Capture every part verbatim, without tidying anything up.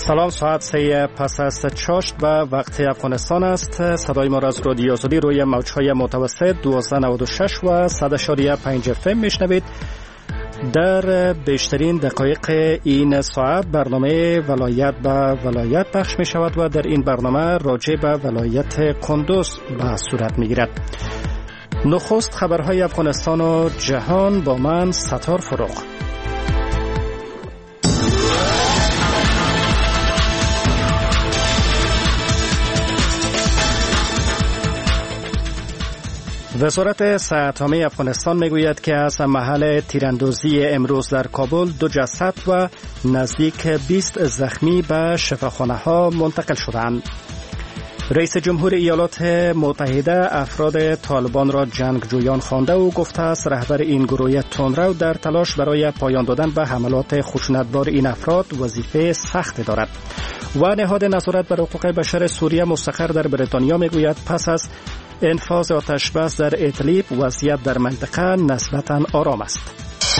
سلام، ساعت سه پس از چاشت و وقت افغانستان است. صدای ما را از رادیو آزادی روی موج‌های متوسط دویست و نود و شش و صد و پنج اف ام میشنوید. در بیشترین دقایق این ساعت برنامه ولایت به ولایت پخش می شود و در این برنامه راجع به ولایت کندوز به صورت می گیرد. نخست خبرهای افغانستان و جهان با من ستار فروغ. وزارت صحت عامه افغانستان میگوید که از محل تیراندازی امروز در کابل دو جسد و نزدیک بیست زخمی به شفاخانه ها منتقل شدند. رئیس جمهور ایالات متحده افراد طالبان را جنگجویان خوانده و گفته است رهبر این گروه تندرو در تلاش برای پایان دادن به حملات خشونتبار این افراد وظیفه سخت دارد. و نهاد نظارت بر حقوق بشر سوریه مستقر در بریتانیا میگوید پس از انفاذ آتش بس در ادلیب وضعیت در منطقه نسبتاً آرام است.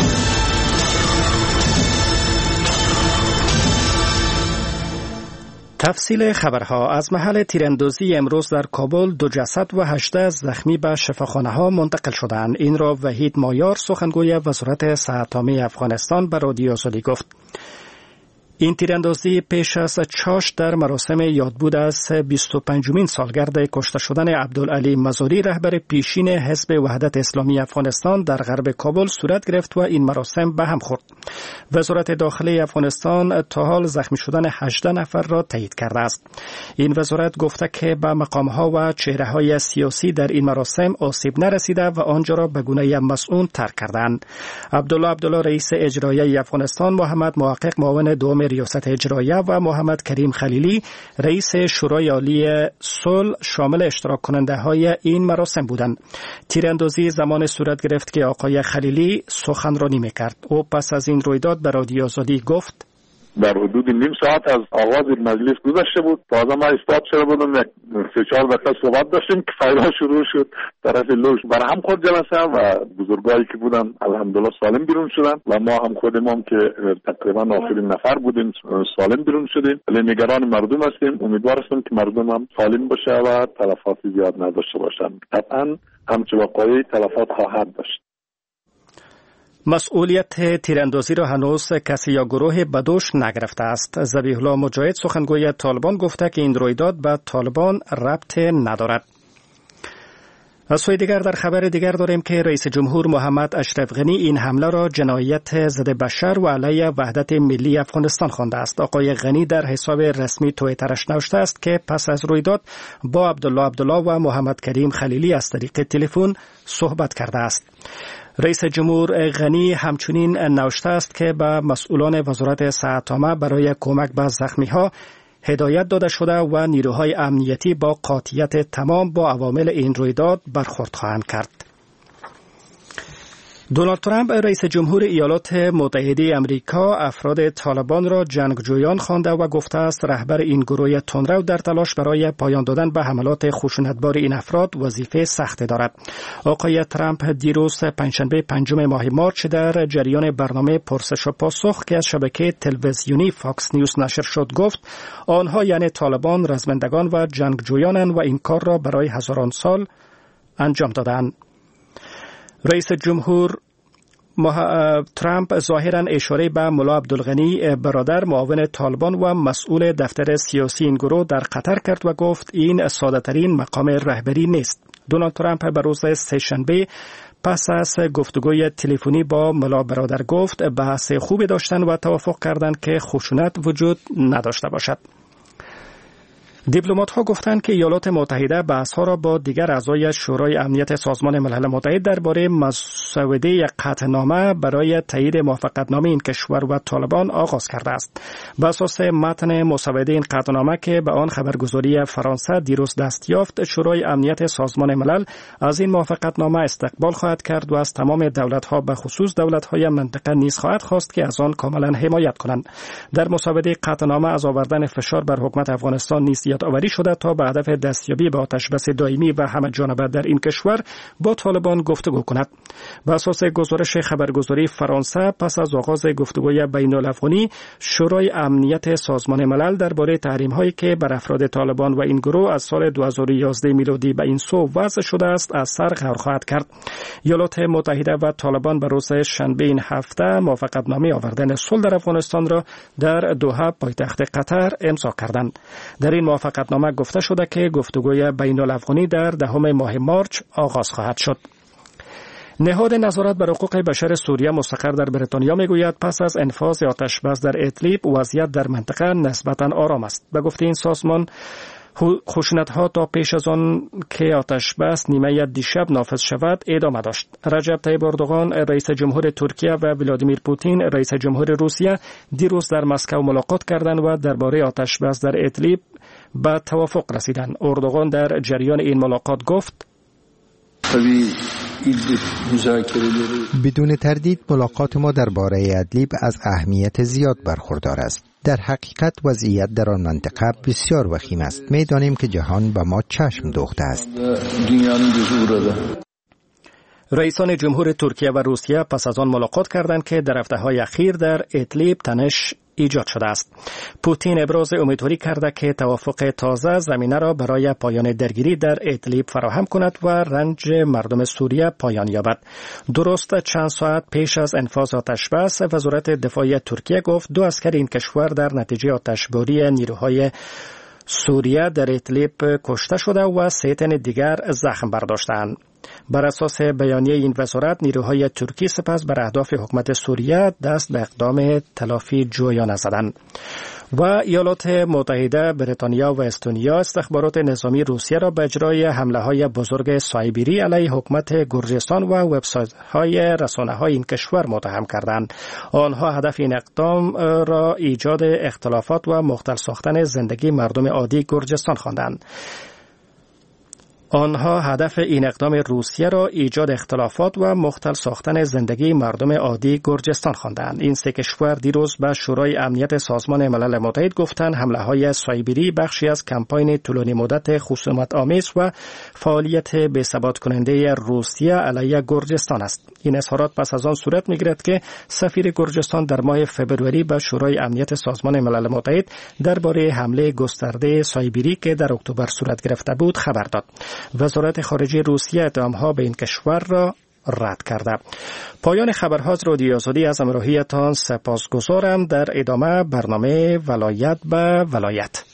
تفصیل خبرها. از محل تیراندازی امروز در کابل دو جسد و هجده زخمی به شفاخانه ها منتقل شدند. این را وحید مایار سخنگوی وزارت صحت عامه افغانستان به رادیو آزادی گفت. این تیراندازی پیش از چاشت در مراسم یادبود از بیست و پنجمین سالگرد کشته شدن عبدالعلی مزاری رهبر پیشین حزب وحدت اسلامی افغانستان در غرب کابل صورت گرفت و این مراسم به هم خورد. وزارت داخلی افغانستان تا حال زخمی شدن هجده نفر را تایید کرده است. این وزارت گفته که به مقامها و چهره‌های سیاسی در این مراسم آسیب نرسیده و آنجا را به گونه مسئول ترک کردند. عبدالله عبدالله رئیس اجرایی افغانستان، محمد محقق معاون دوم ریاست اجراییه و محمد کریم خلیلی رئیس شورای عالی صلح شامل اشتراک کننده های این مراسم بودند. تیراندازی زمان صورت گرفت که آقای خلیلی سخنرانی میکرد. او پس از این رویداد به رادیو آزادی گفت در حدود نیم ساعت از آغاز مجلس گذشته بود. تازه ما استاد شده بودم، یک سه چهار دقیقه صحبت داشتیم که فایل شروع شد. طرف لوش برهم خورد جلسه و بزرگایی که بودن الحمدلله سالم بیرون شدن و ما هم خودمون هم که تقریبا آخرین نفر بودیم سالم بیرون شدیم. ولی نگران مردم هستیم. امیدوار هستیم که مردم هم سالم باشه و تلفات زیاد نداشته باشن. قطعا همچه واقعی تلفات خواهد داشت. مسئولیت تیراندازی را هنوز کسی یا گروه بدوش نگرفته است. ذبیح الله مجاهد سخنگوی طالبان گفته که این رویداد به طالبان ربط ندارد. از سوی دیگر در خبر دیگر داریم که رئیس جمهور محمد اشرف غنی این حمله را جنایت ضد بشر و علیه وحدت ملی افغانستان خوانده است. آقای غنی در حساب رسمی توییترش نوشته است که پس از رویداد با عبدالله عبدالله و محمد کریم خلیلی از طریق تلفن صحبت کرده است. رئیس جمهور غنی همچنین نوشته است که به مسئولان وزارت صحت عامه برای کمک به زخمی‌ها هدایت داده شده و نیروهای امنیتی با قاطعیت تمام با عوامل این رویداد برخورد خواهند کرد. دونالد ترامپ رئیس جمهور ایالات متحده آمریکا افراد طالبان را جنگجویان خوانده و گفته است رهبر این گروه تندرو در تلاش برای پایان دادن به حملات خشونتبار این افراد وظیفه سخت دارد. آقای ترامپ دیروز پنجشنبه پنجم ماه مارچ در جریان برنامه پرسش و پاسخ که از شبکه تلویزیونی فاکس نیوز نشر شد گفت آنها یعنی طالبان رزمندگان و جنگجویانند و این کار را برای هزاران سال انجام دادند. رئیس جمهور ترامپ ظاهراً اشاره به ملا عبدالغنی برادر معاون طالبان و مسئول دفتر سیاسی این گروه در قطر کرد و گفت این ساده‌ترین مقام رهبری نیست. دونالد ترامپ به روز سه‌شنبه پس از گفتگوی تلفنی با ملا برادر گفت بحث خوبی داشتن و توافق کردند که خشونت وجود نداشته باشد. دیپلمات‌ها گفتند که ایالات متحده بحث‌ها را با دیگر اعضای شورای امنیت سازمان ملل متحد درباره مسوده قطعنامه برای تایید موافقتنامه این کشور و طالبان آغاز کرده است. بر اساس متن مسوده این قطعنامه که به آن خبرگزاری فرانسه دیروز دست یافت، شورای امنیت سازمان ملل از این موافقتنامه استقبال خواهد کرد و از تمام دولت‌ها به خصوص دولت‌های منطقه نیز خواهد خواست که از آن کاملا حمایت کنند. در مسوده قطعنامه از آوردن فشار بر حکومت افغانستان نیز موفقیت آوری شده تا به هدف دستیابی به آتش بس دائمی و همه جانبه در این کشور با طالبان گفتگو کند. بر اساس گزارش خبرگزاری فرانسه، پس از آغاز گفتگوی بین الافغانی، شورای امنیت سازمان ملل درباره تحریم‌هایی که بر افراد طالبان و این گروه از سال دو هزار و یازده میلادی به این سو وضع شده است از سر قرار خواهد کرد. ایالات متحده و طالبان به روز شنبه این هفته موافقتنامه آوردن صلح در افغانستان را در دوحه پایتخت قطر امضا کردند. در این موافقتنامه گفته شده که گفتگوی بین الافغانی در دهم ماه مارچ آغاز خواهد شد. نهاد نظارت بر حقوق بشر سوریه مستقر در بریتانیا میگوید پس از انفاذ آتش بس در ادلیب وضعیت در منطقه نسبتاً آرام است. به گفته این سازمان، خشونت‌ها تا پیش از آن که آتش بس نیمه دیشب نافذ شود ادامه داشت. رجب طیب اردوغان رئیس جمهور ترکیه و ولادیمیر پوتین رئیس جمهور روسیه دیروز در مسکو ملاقات کردند و درباره آتش بس در ادلیب به توافق رسیدند. اردوغان در جریان این ملاقات گفت: بدون تردید ملاقات ما درباره ادلیب از اهمیت زیاد برخوردار است. در حقیقت وضعیت در آن منطقه بسیار وخیم است. می‌دانیم که جهان به ما چشم دوخته است. رئیسان جمهور ترکیه و روسیه پس از آن ملاقات کردند که در هفته‌های اخیر در ادلیب تنش ایجاد شده است. پوتین ابراز امیدواری کرده که توافق تازه زمینه را برای پایان درگیری در ادلیب فراهم کند و رنج مردم سوریه پایان یابد. درست چند ساعت پیش از انفاذ آتش بس، وزارت دفاع ترکیه گفت دو عسکر این کشور در نتیجه آتشباری نیروهای سوریه در ادلیب کشته شده و سه تن دیگر زخم برداشتند. بر اساس بیانیه این وزارت، نیروهای ترکی سپس بر اهداف حکومت سوریه دست به اقدام تلافی جویانه زدند. و ایالات متحده، بریتانیا و استونیا استخبارات نظامی روسیه را به اجرای حمله‌های بزرگ سایبری علیه حکومت گرجستان و وبسایت‌های رسانه‌های این کشور متهم کردند. آنها هدف این اقدام را ایجاد اختلافات و مختل ساختن زندگی مردم عادی گرجستان خواندند. آنها هدف این اقدام روسیه را ایجاد اختلافات و مختل ساختن زندگی مردم عادی گرجستان خواندند. این سه کشور دیروز به شورای امنیت سازمان ملل متحد گفتند حمله‌های سایبری بخشی از کمپاین طولانی مدت خصومت‌آمیز و فعالیت بی‌ثبات کننده روسیه علیه گرجستان است. این اظهارات پس از آن صورت می‌گیرد که سفیر گرجستان در ماه فوریه به شورای امنیت سازمان ملل متحد درباره حمله گسترده سایبری که در اکتبر صورت گرفته بود خبر داد. وزارت خارجه روسیه اتهام‌ها به این کشور را رد کرده. پایان خبرها از رادیو آزادی، از همراهیتان سپاسگزارم. در ادامه برنامه ولایت به ولایت.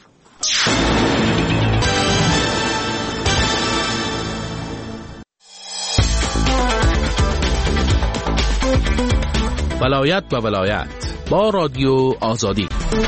ولایت به ولایت با رادیو آزادی.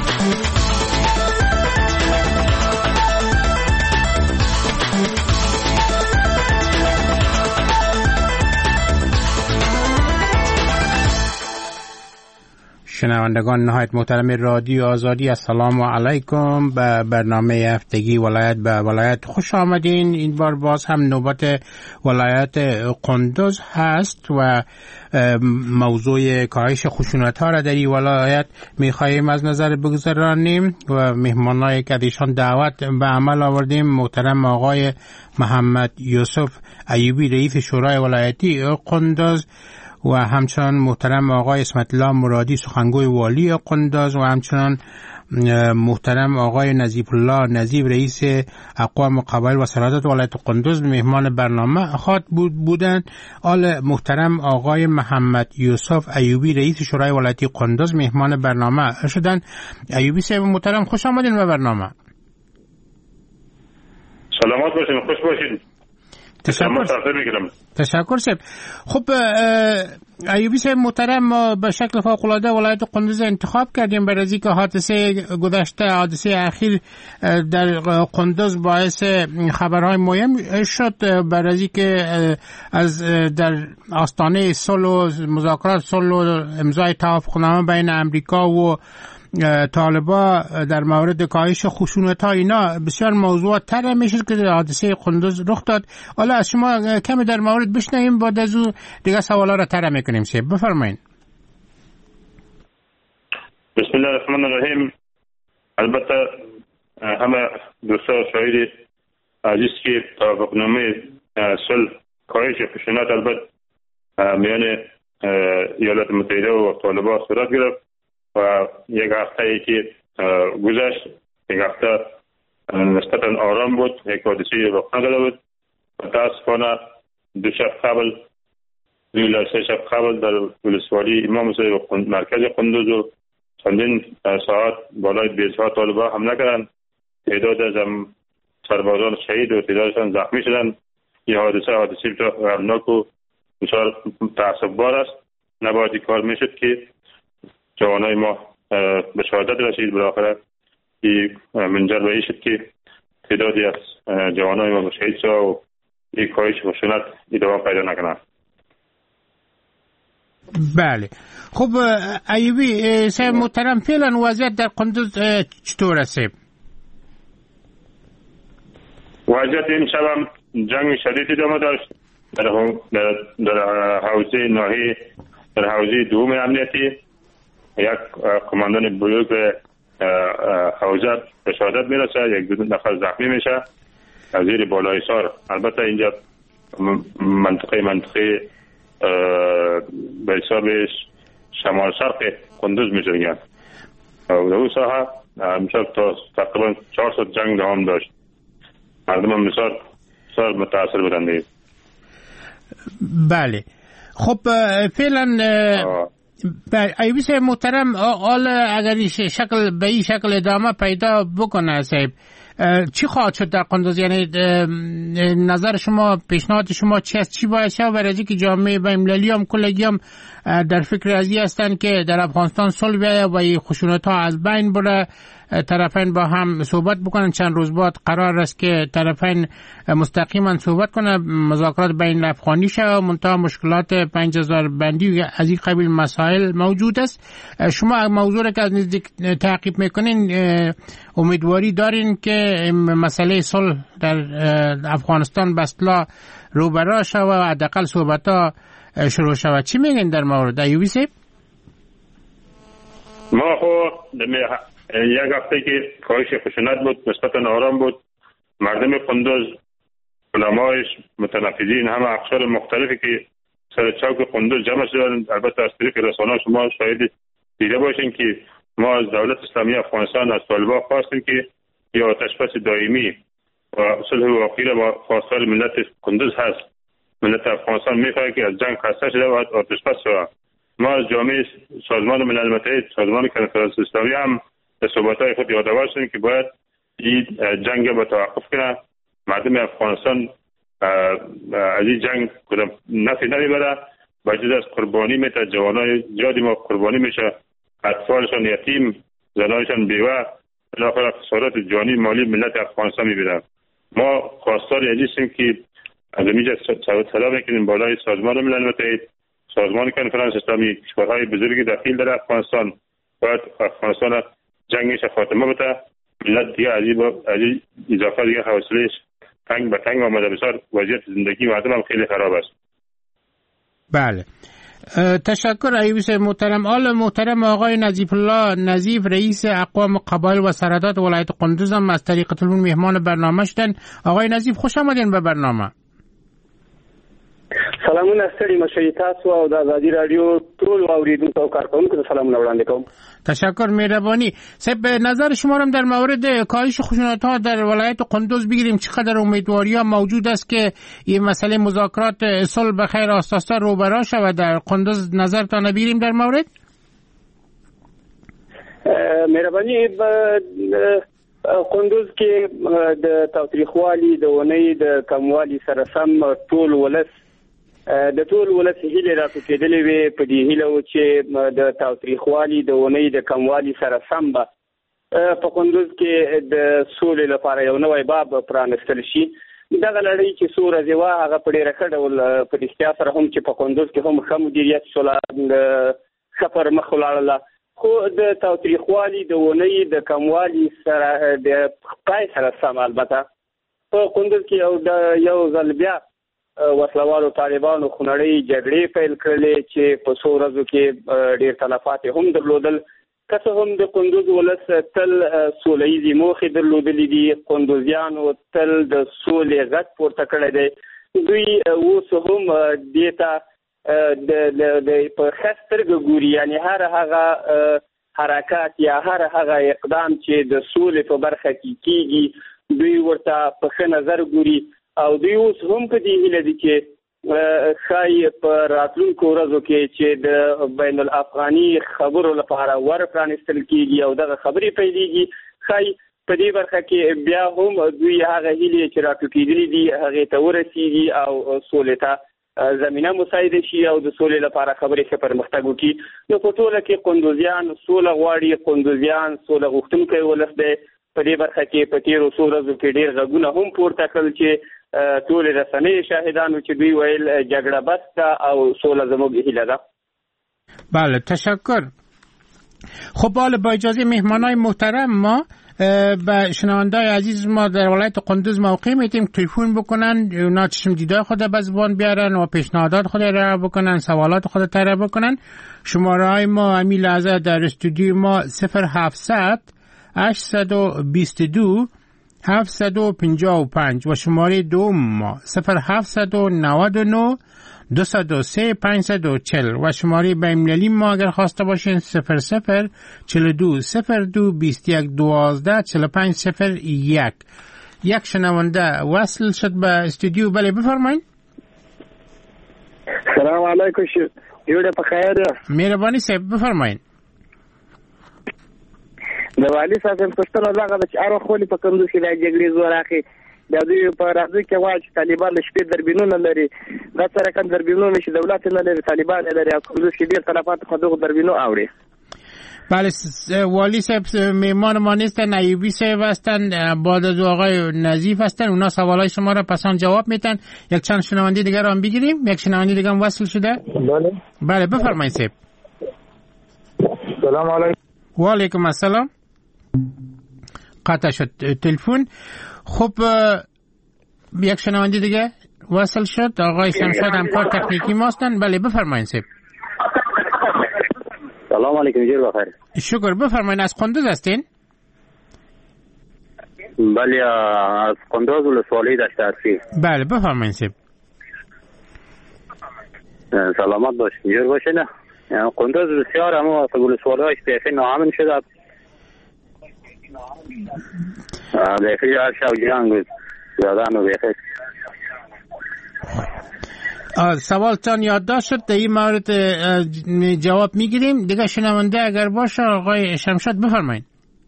شنوندگان نهایت محترم رادیو آزادی، السلام علیکم. به برنامه هفتگی ولایت به ولایت خوش آمدین. این بار باز هم نوبت ولایت قندوز هست و موضوع کاهش خشونت ها را در این ولایت میخواهیم از نظر بگذرانیم و مهمانایی که ایشان دعوت به عمل آوردیم محترم آقای محمد یوسف ایوبی رئیس شورای ولایتی قندوز و همچنان محترم آقای اسمت الله مرادی سخنگوی والی قندوز و همچنان محترم آقای نظیف الله نظیف رئیس اقوام قبایل و سرادت ولایت قندوز مهمان برنامه خواهد بود بودند. آل محترم آقای محمد یوسف ایوبی رئیس شورای ولایتی قندوز مهمان برنامه شدند. ایوبی صاحب محترم خوش آمدین به برنامه. سلامت باشین، خوش باشین. تشکر تشکر صاحب. خب ایوبی صاحب محترم، ما به شکل فوق‌العاده ولایت قندوز انتخاب کردیم برای اینکه حادثه گذشته، حادثه اخیر در قندوز باعث خبرهای مهم شد، برای اینکه از در آستانه صلح و مذاکرات صلح و امضای توافقنامه بین امریکا و طالبا در مورد کاهش خشونت‌ها اینا بسیار موضوعات طرح میشه که حادثه قندوز رخ داد. حالا از شما کمی در مورد بشنویم، بعد از اون دیگه سوالا را طرح میکنیم. سه بفرمایید. بسم الله الرحمن الرحیم. البته همه دوستا شاهد عزیز که توافقنامه صلح کاهش خشونت البته میان ایالات متحده و طالبان صورت گرفت و یک هفته ای که گذشت، یک هفته نسبتا آرام بود، یک حادثه رخ نداده بود. متاسفانه دو شب قبل دو سه شب قبل در ولسوالی امام حسین و مرکز قندوز و چندین ساعت بالای بیست ها طالبان حمله کردند. تعداد از سربازان شهید و تعدادشان زخمی شدند. این حادثه حادثه بسیار غمناک و بسیار تعصب‌بار است. نباید این کار میشد که جوانای ما به شهادت رسید. بالاخره این منجر به این شد که تعدادی از جوانای ما شهید شد و این کاهش خشونت ادامه پیدا نکنند. بله. خب ایوبی صاحب محترم، فعلا وضعیت در قندوز چطور است؟ وضعیت این شب هم جنگ شدید ادامه داشت در در حوزه ناحیه در حوزه دوم امنیتی. یک کماندان بزرگ حوزه به شهادت میرسه، یک دو نفر زخمی میشه از زیر بالای سار. البته اینجا منطقه منطقه به حساب شمال شرق قندوز میشنگن و در اون ساحه امشب تا تقریبا چهارصد جنگ دوام داشت. مردم هم بسیار بسیار متاثر بودند. بله. خب فعلا ایوبی صاحب محترم، حال اگر شکل به این شکل ادامه پیدا بکنه صاحب، چی خواهد شد در قندوز؟ یعنی نظر شما، پیشنهاد شما چی است؟ چی باید شد برای که جامعه بین‌المللی هم کلگی هم در فکر ازی هستند که در افغانستان صلح بیاید و این خشونت ها از بین بره، طرفین با هم صحبت بکنن؟ چند روز بعد قرار است که طرفین مستقیما صحبت کنن، مذاکرات بین افغانی شود، منتها مشکلات پنج هزار بندی از این قبیل مسائل موجود است. شما موضوع را که از نزدیک تعقیب میکنین، امیدواری دارین که مسئله صلح در افغانستان به اصطلاح روبرا شود و حداقل صحبت ها شروع شود؟ چی میگین در مورد ایوبی صاحب؟ ما خو یک هفته که کاهش خشونت بود، نسبتا آرام بود. مردم قندوز، علمایش، متنفذین، همه اقشار مختلفی که سر چوک قندوز جمع شدند. البته از طریق رسانه شما شاهد دیده باشین که ما از دولت اسلامی افغانستان از طالبان خواستیم که یا آتش‌بس دائمی و صلح واقعی را با خواستار ملت قندوز هست. ملت افغانستان می‌خواهد که از جنگ خسته شده و آتش‌بس شود. ما از جامعه سازمان ملل متحد، سازمان کنفرانس اسلامی هم به صحبت‌های خود یادآور شدیم که باید این جنگ با توقف کنه. مردم افغانستان از این جنگ کدام نفعی نمیبره، با جز از قربانی میته، جوانای زیادی ما قربانی میشه، اطفالشان یتیم، زنایشان بیوه، بالاخره خسارات جانی مالی ملت افغانستان میبینن. ما خواستار هستیم که از اینجا طلب میکنیم بالای سازمان ملل متحد، سازمان کنفرانس اسلامی، کشورهای بزرگی داخل در افغانستان باید افغانستان جنگش خاتمه بده. ملت دیگه از این اضافه دیگه حوصله‌اش تنگ به تنگ آمده. بسیار وضعیت زندگی مردم هم خیلی خراب است. بله، تشکر ایوبی صاحب محترم. آل محترم آقای نظیف الله نظیف، رئیس اقوام قبایل و سرحدات ولایت قندوز هم از طریق تلفن مهمان برنامه شدن. آقای نظیف خوش آمدین به برنامه. سلامونه ستړي مشي تاسو او د ازادي رادیو ټول اوریدونکو او کارکونکو ته سلامونه وړاندې کوم. تشکر، مهربانی. صاحب نظر شما هم در مورد کاهش خشونت‌ها در ولایت قندوز بگیریم. چقدر امیدواری موجود است که این مسئله مذاکرات صلح به خیر آستاستا روبرا شود در قندوز؟ نظرتان بگیریم در مورد؟ مهربانی. قندوز کې د تاریخوالي د ونې د کموالي سره سم ټول ولس د ټول ولس هیله راټوکېدلې وي. په دې هیله و چې د تاریخوالي د ونې د کموالي سره سم به په قندوز کې د سولې لپاره یو نوی باب پرانستل شي. دغه لړۍ چې څو ورځې وه هغه په ډېره ښه ډول په رښتیا سره هم چې په قندوز کې هم ښه مدیریت شوله، ښه پر مخ ولاړله، خو د تاریخوالي د ونې د کموالي سره د پای سره سم البته په قندوز کې یو د یو ځل بیا وسلوالو طالبانو خونړۍ جګړې پیل کړلې چې په څو ورځو کې ډېر تلفات هم درلودل. که څه هم د کندوز ولس تل سوله ییزې موخې درلودلې دي، کندوزیانو تل د سولې غږ پورته کړی دی. دوی اوس هم دې ته د په ښه سترګه ګوري، یعنې هر هغه حرکات یا هر هغه اقدام چې د سولې په برخه کې کېږي دوی ورته په ښه نظر ګوري، او دوی اوس هم په دې هیله دي چې ښایي په راتلونکو ورځو کې چې د بین الافغاني خبرو لپاره ور پرانیستل کېږي او دغه خبرې پیلېږي، ښایي په دې برخه کې بیا هم دوی هغه هیلې چې راټوکېدلې دي هغې ته ورسېږي او سولې ته زمینه مساعده شي او د سولې لپاره خبرې ښه پرمختګ وکړي. نو په ټوله کې کندوزیان سوله غواړي، کندوزیان سوله غوښتونکی ولس دی. په دې برخه کې په تېرو څو ورځو کې ډېر غږونه هم پورته کړل چې ټول رسنۍ شاهدانو چې دوی ویل جګړه بس ده او سوله زموږ هیله ده. بله تشکر. خب حالا با اجازه مهمانای محترم ما به شنوندای عزیز ما در ولایت قندوز موقع میتیم تلفن بکنن، اونا چشم دیدای خود به زبان بیارن و پیشنهادات خود را بکنن، سوالات خود را بکنن. شماره های ما همین لحظه در استودیو ما صفر هفتصد هشتصد و بیست و دو هفتصد و پنجاه و پنج و شماره دوم ما صفر هفتصد و نود و نه دویست و سه پانصد و چهل و شماره بین‌المللی ما اگر خواسته باشین صفر صفر چهل و دو صفر دو بیست و یک دوازده چهل و پنج صفر یک. یک شنونده وصل شد به استودیو. بله بفرمایید. سلام علیکم. جوړه په خیر. مهرباني صاحب بفرمایید. د والي صاحب پښتنه دغه چې اره خولي په کندوز کې د جګړې زور اخی د دوی په راځي کې وايي چې طالبان له شپې دربینونه لري، دا سره کوم دربینونه چې دولت نه لري طالبان لري، او کندوز کې ډیر طرفات خو دغه دربینو اوري. بله والی صاحب مهمان ما نیستن، ایوبی صاحب هستن، بعد از آقای نظیف هستن، اونا سوالای شما را پسان جواب میتن. یک چند شنونده دیگر هم بگیریم. یک شنونده دیگر هم وصل شده. بله بله بفرمایید صاحب. سلام علیکم. و علیکم السلام. قطع شد تلفن. خب یک شنونده دیگه وصل شد، آقای شمشاد همکار تکنیکی ما هستن. بله بفرمایید صاحب. سلام علیکم. جور بخیر. شکر. بفرمایید. از قندوز هستین؟ بله از قندوز ولسوالی دشت ارسی. بله بفرمایید صاحب. سلامت باشین. جور باشین. قندوز بسیار اما ولسوالی‌هاش بیخی ناامن شده. بیخی هر شب جنگ زدن و بیخی. سوالتان یادداشت شد، در این مورد جواب میگیریم. دیگه شنونده اگر باشه آقای شمشاد بفرمایید.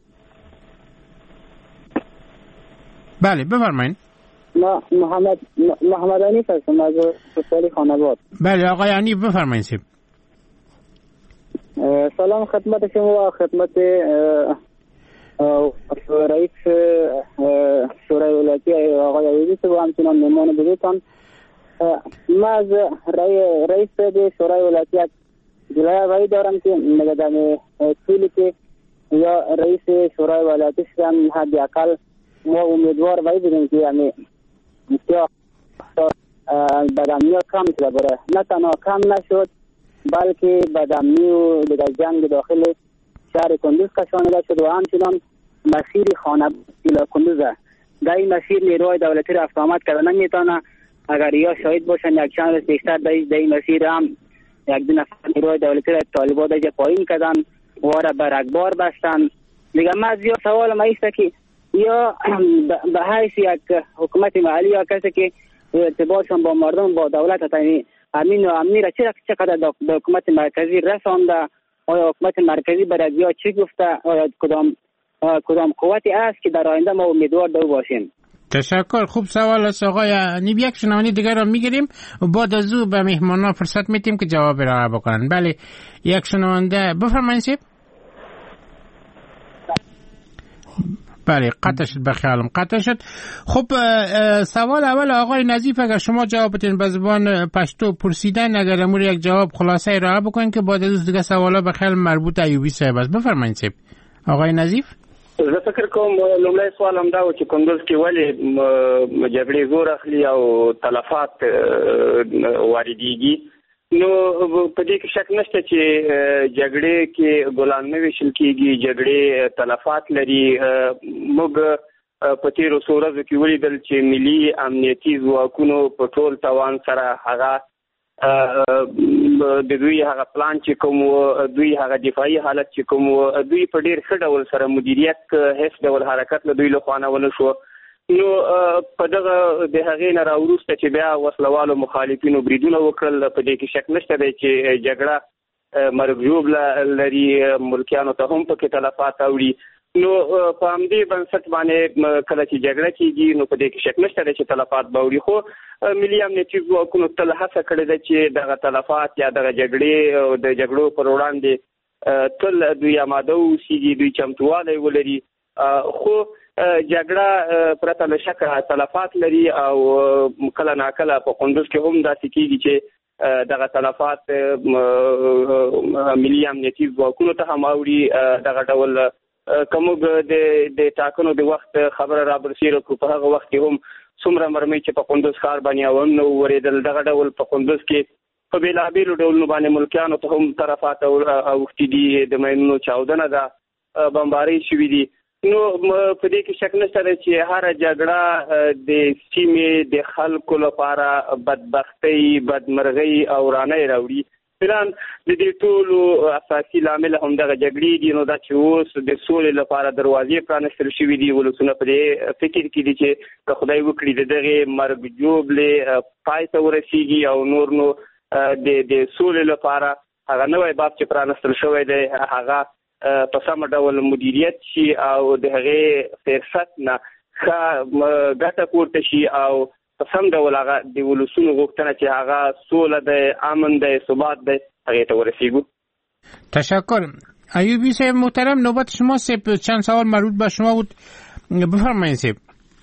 بله بفرمایید. ما محمد محمد عنیف هستم از فصلی خانواد. بله آقای عنیف بفرمایید. سلام خدمت شما و خدمت رئیس شورای ولایتی آقای عزیز و همچنان مهمان بزرگتان. ما از رئیس شورای ولایتی جلوی دارم که نگدم طولی که یا رئیس شورای ولایتی شدن حد اقل ما امیدوار وای بودیم که یعنی بدامنی کم شده بره، نه تنها کم نشد بلکه بدامنی و دیگر جنگ داخل شهر کندوز کشانده شد و همچنان مسیر خانه سیلا کندوزه. در این مسیر نیروهای دولتی رفت آمد کردن نمیتونه. اگر یا شاهد باشن یک چند روز بیشتر در این مسیر هم یک دو نفر نیروهای دولتی را طالبان دیگه پایین کردن و را بر اکبار بستن. دیگه ما از یا سوال ما ایسته که یا به حیث یک حکومت محلی یا کسی که ارتباطشون با مردم با دولت تایی امین و امنی را چقدر به حکومت مرکزی رسانده؟ آیا حکومت مرکزی برای یا چی گفته؟ آیا کدام کدام قوتی است که در آینده ما امیدوار دو باشیم؟ تشکر. خوب سوال است آقای عنیف. یک شنونده دیگر را میگیریم بعد از او به مهمانا فرصت میتیم که جواب را بکنن. بله یک شنونده بفرمایید. بله قطع شد، بخیالم قطع شد. خب سوال اول آقای نظیف اگر شما جواب بدین به زبان پشتو پرسیدن، اگر امور یک جواب خلاصه را بکنین که بعد از دیگه سوالا به خیال مربوط ایوبی صاحب است. بفرمایید صاحب. آقای نظیف. زه فکر کوم لومړی سوال هم دا و چې کندوز کې ولې جګړې زور اخلي او تلفات واردېږي. نو په دې کې شک نشته چې جګړې کې ګلان نه ویشل کېږي، جګړې تلفات لري. موږ په تیرو څو ورځو کې ولیدل چې ملي امنیتي ځواکونو په ټول توان سره هغه د دوی هغه پلان چې کوم دوی هغه دفاعي حالت چې کوم دوی په ډیر ښه ډول سره مدیریت هیڅ ډول حرکت له دوی له خوا نه ونه شو. نو په دغه د هغې نه راوروسته چې بیا وسلوالو مخالفینو بریدونه وکړل، په دې کې شک نشته دی چې جګړه مرګ ژوبله لري، ملکیانو ته هم پکې تلفات اوړي. نو په همدې بنسټ باندې کله چې جګړه کېږي نو په دې کې شک نشته دی چې تلفات به اوړي، خو ملي امنیتي ځواکونو تل هڅه کړې ده چې دغه تلفات یا دغه جګړې د جګړو پر وړاندې تل دوی آماده اوسېږي، دوی چمتووالی ولري. خو جګړه پرته له شکه تلفات لري او کله ناکله په کندوز کې هم داسې کېږي چې دغه تلفات ملي امنیتي ځواکونو ته هم اوړي. دغه ډول که موږ د ټاکنو د وخت خبره رابرسېره کړو، په هغه وخت کې هم څومره مرمۍ چې په کندوز ښار باندې اونونه وورېدل، دغه ډول په کندوز کې په بېلابېلو ډولونو باندې ملکیانو ته هم تلفات اوښتي دي، د ماینونو چاودنه ده، بمبارۍ شوي دي. نو په دې کې شک نشته دی چې هره جګړه د سیمې د خلکو لپاره بدبختۍ، بدمرغۍ او ورانۍ راوړي. فلان د دې ټولو اساسي لامل همدغه جګړې دي. نو دا چې اوس د سولې لپاره دروازې پرانستل شوي دي، ولسونه په دې فکر کې دي چې که خدای وکړي د دغې مرګ ژوبلې پای ته ورسېږي او نور نو د د سولې لپاره هغه نوی باب چې پرانستل شوی دی هغه په سمه ډول مدیریت شي او د هغې فرصت نه ښه ګټه پورته شي او په سم ډول هغه د ولسونو غوښتنه چې هغه سوله دی، امن دی، ثبات دی، هغې ته ورسیږو. تشکر. ایوبی صاحب محترم، نوبت شما صاحب چند سوال مربوط به شما بود، بفرمایید صاحب.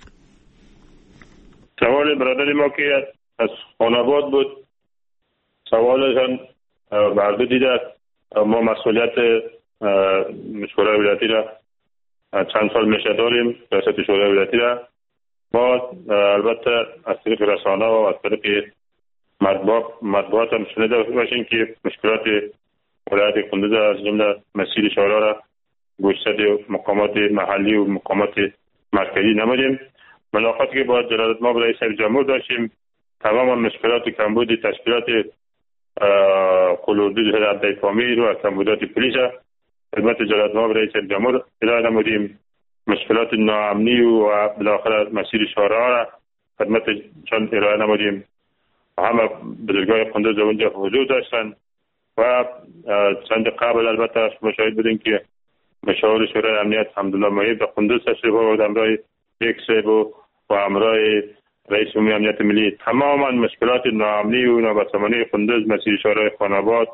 سوال برادر ما که از خانواد بود، سوالشان برده دیده ما مسئولیت شورای ولایتی را چند سال میشه داریم، ریاست شورای ولایتی را. ما البته از طریق رسانه و از طریق مطبوعات مطبوعات هم شنیده باشیم که مشکلات ولایت کندوز از جمله مسیر شورا را گوشت مقامات محلی و مقامات مرکزی نمودیم. ملاقاتی که با جلالت مآب رئیس جمهور داشتیم، تمام مشکلات کمبود تشکیلات قلوردود هدف فامی رو از کمبودات پلیس خدمت جلالت مآب رئیس جمهور ارائه نمودیم. مشکلات ناامنی و بالاخره مسیر شورا را خدمت چند ارائه نمودیم. همه بزرگای کندوز اونجا حضور داشتن و چند قبل البته مشاهد بودیم که مشاور شورای امنیت حمدالله محیب به کندوز تشریف آورد همراه یک صاحب و همراه رئیس عمومی امنیت ملی. تماما مشکلات ناامنی و نابسامانی کندوز، مسیر شورای خاناباد،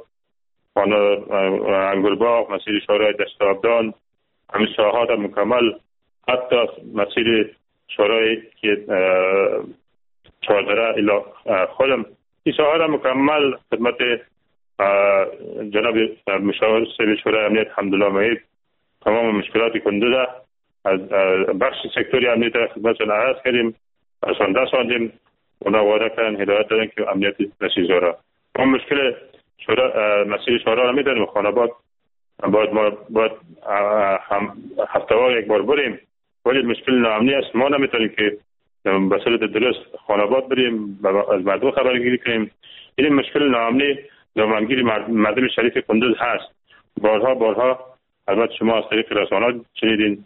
انگورباغ، مسیر شورای دشت آبدان، همین ساحات مکمل، حتی مسیر شورای که چهاردره الی خلم، این ساحات مکمل خدمت جناب مشاور صاحب شورای امنیت حمدالله محیب تمام مشکلات کندوز از بخش سکتوری امنیت خدمتشان عرض کردیم، ازشان دست آمدیم. اونا وعده کردن، هدایت دادن که امنیت نسیج داره. ما مشکل شورا مسیر شورا را میدانیم. خاناباد باید ما باید هفته یک بار بریم، ولی مشکل ناامنی است. ما نمیتونیم که به صورت درست خاناباد بریم از مردم خبرگیری کنیم. این مشکل ناامنی نامنگیری مردم شریف کندوز هست. بارها بارها البته شما از طریق رسانه شنیدین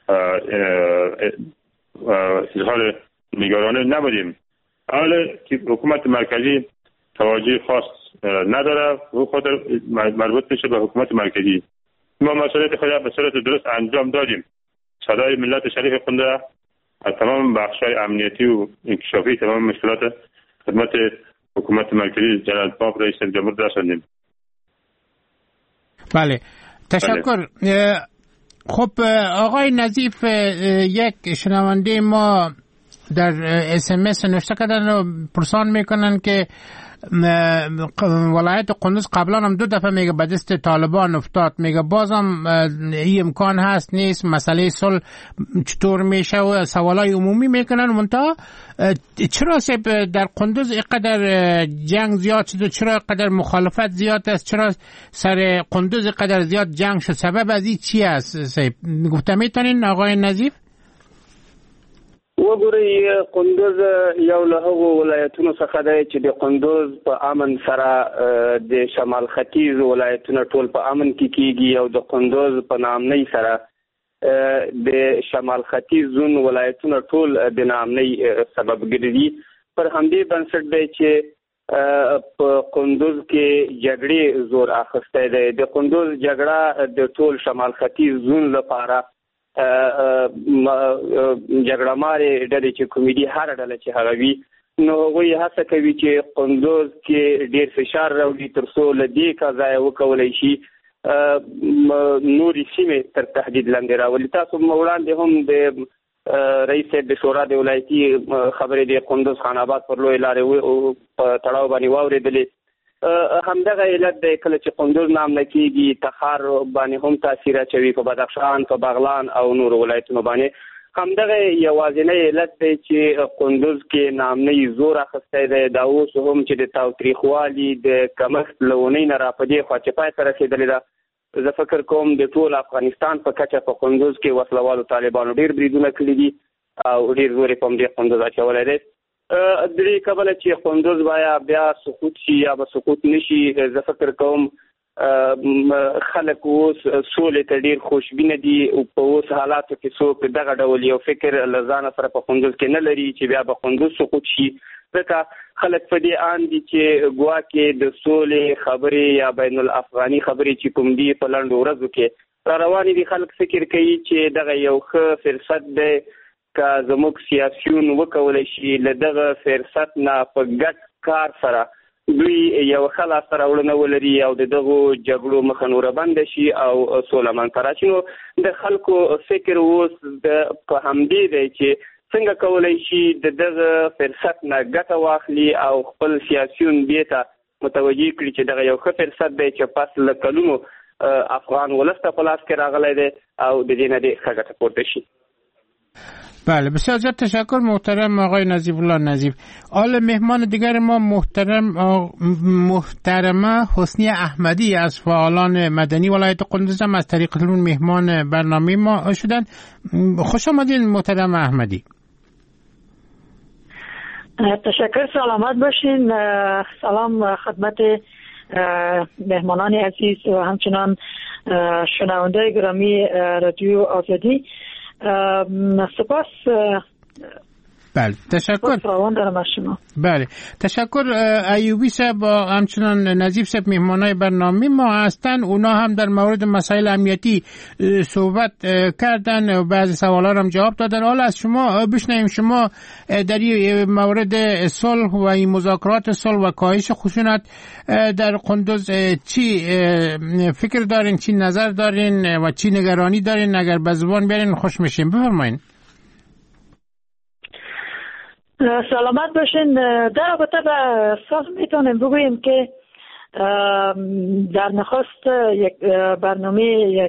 اظهار نگرانی نبودیم. حالا که حکومت مرکزی توجه خاص نداره و خاطر مربوط میشه به حکومت مرکزی. ما مسئولیت خود به صورت درست انجام دادیم. صدای ملت شریف کندوز از تمام بخش‌های امنیتی و انکشافی تمام مشکلات خدمت حکومت مرکزی جلالت مآب رئیس جمهور رساندیم. بله، تشکر. بله. خب آقای نظیف، یک شنونده ما در اس ام اس نوشته کردن و پرسان میکنن که ولایت قندوز قبلا هم دو دفعه میگه به دست طالبان افتاد، میگه بازم این امکان هست نیست، مسئله صلح چطور میشه و سوالای عمومی میکنن. منتها چرا در قندوز اینقدر جنگ زیاد شد و چرا اینقدر مخالفت زیاد است؟ چرا سر قندوز اینقدر زیاد جنگ شد؟ سبب از این چی است صاحب؟ گفته میتونین آقای نظیف؟ وګورئ قندوز یو له هغو ولایتونو څخه دی چې د قندوز په امن سره د شمال ختیځ ولایتونه ټول په امن کې کیږي او د قندوز په نامنۍ سره د شمال ختیځ زون ولایتونه ټول د نامنۍ سبب ګرځي. پر همدې بنسټ دی چې په قندوز کې جګړې زور اخیستی دی. د قندوز جګړه د ټول شمال ختیځ زون لپاره جګړه مارې ډلې چې کومېدي هره ډله چې هغه وي نو هغوی هڅه کوي چې قندوز کې ډېر فشار راوړي تر څو له دې قضایه وکولی شي نورې سیمې تر تهدید لاندې راولي. تاسو وړاندې هم د رئیس صاحب د شورا د ولایتي خبرې د قندوز خان آباد پر لویې لارې په تړاو باندې واورېدلې. همدغه علت دی کله چې قندوز نامنه کېږي تخار باندې هم تاثیر اچوي، په بدخشان، په بغلان او نورو ولایتونو باندې. همدغه یوازینی علت دی چې قندوز کې نامنۍ زور اخیستی دی. دا اوس هم چې د تاوتریخوالي د کمښت له اونۍ نه را په دې خوا چې پای ته رسېدلې ده. زه فکر کوم د ټول افغانستان په کچه په قندوز کې وسلوالو طالبانو ډېر بریدونه کړي دي او ډېر زور یې په همدې قندوز اچولی دی. د دې کبله چې قندوز باید بیا سقوط شي یا به سقوط نشي، زه فکر کوم خلک اوس سولې ته ډېر خوشبینه دي. په اوس حالاتو کې څوک دغه ډول یو فکر له ځانه سره په قندوز کې نه لري چې بیا به قندوز سقوط شي. ځکه خلک په دې آن دي چې ګواکې د سولې خبرې یا بین الافغاني خبرې چې کوم دي په لنډو ورځو کې را روانې دي، خلک فکر کوي چې دغه یو ښه فرصت دی که زموږ سیاسیون وکولی شي له دغه فرصت نه په ګډ کار سره دوی یو ښه لاسته راوړنه ولري او د دغو جګړو مخه نوره بنده شي او سوله منځته راشي. نو د خلکو فکر اوس په همدې دی چې څنګه کولی شي د دغه فرصت نه ګټه واخلي او خپل سیاسیون دې ته متوجه کړي چې دغه یو ښه فرصت دی چې پس له کلونو افغان ولس ته په لاس کې راغلی دی او د دې نه دې ښه ګټه پورته شي. بله، بسیار زیاد تشکر محترم آقای نظیف الله نظیف. حال مهمان دیگر ما محترم محترمه حسنی احمدی از فعالان مدنی ولایت قندوز هم از طریق تلفن مهمان برنامه ما شدن. خوش آمدین محترم احمدی. تشکر، سلامت باشین. سلام خدمت مهمانان عزیز و همچنان شنونده گرامی رادیو آزادی. سپاس. بله تشکر. بله تشکر. ایوبی صاحب و همچنان نظیف صاحب مهمانای برنامه ما هستن. اونا هم در مورد مسائل امنیتی صحبت کردن و بعضی سوالا هم جواب دادن. حالا از شما بشنویم، شما در این مورد صلح و این مذاکرات صلح و کاهش خشونت در قندوز چی فکر دارین، چی نظر دارین و چی نگرانی دارین؟ اگر به زبان بیارین خوش میشیم. بفرمایید. سلامت باشین. در رابطه به صلح میتونیم بگوییم که در نخست یک برنامه، یک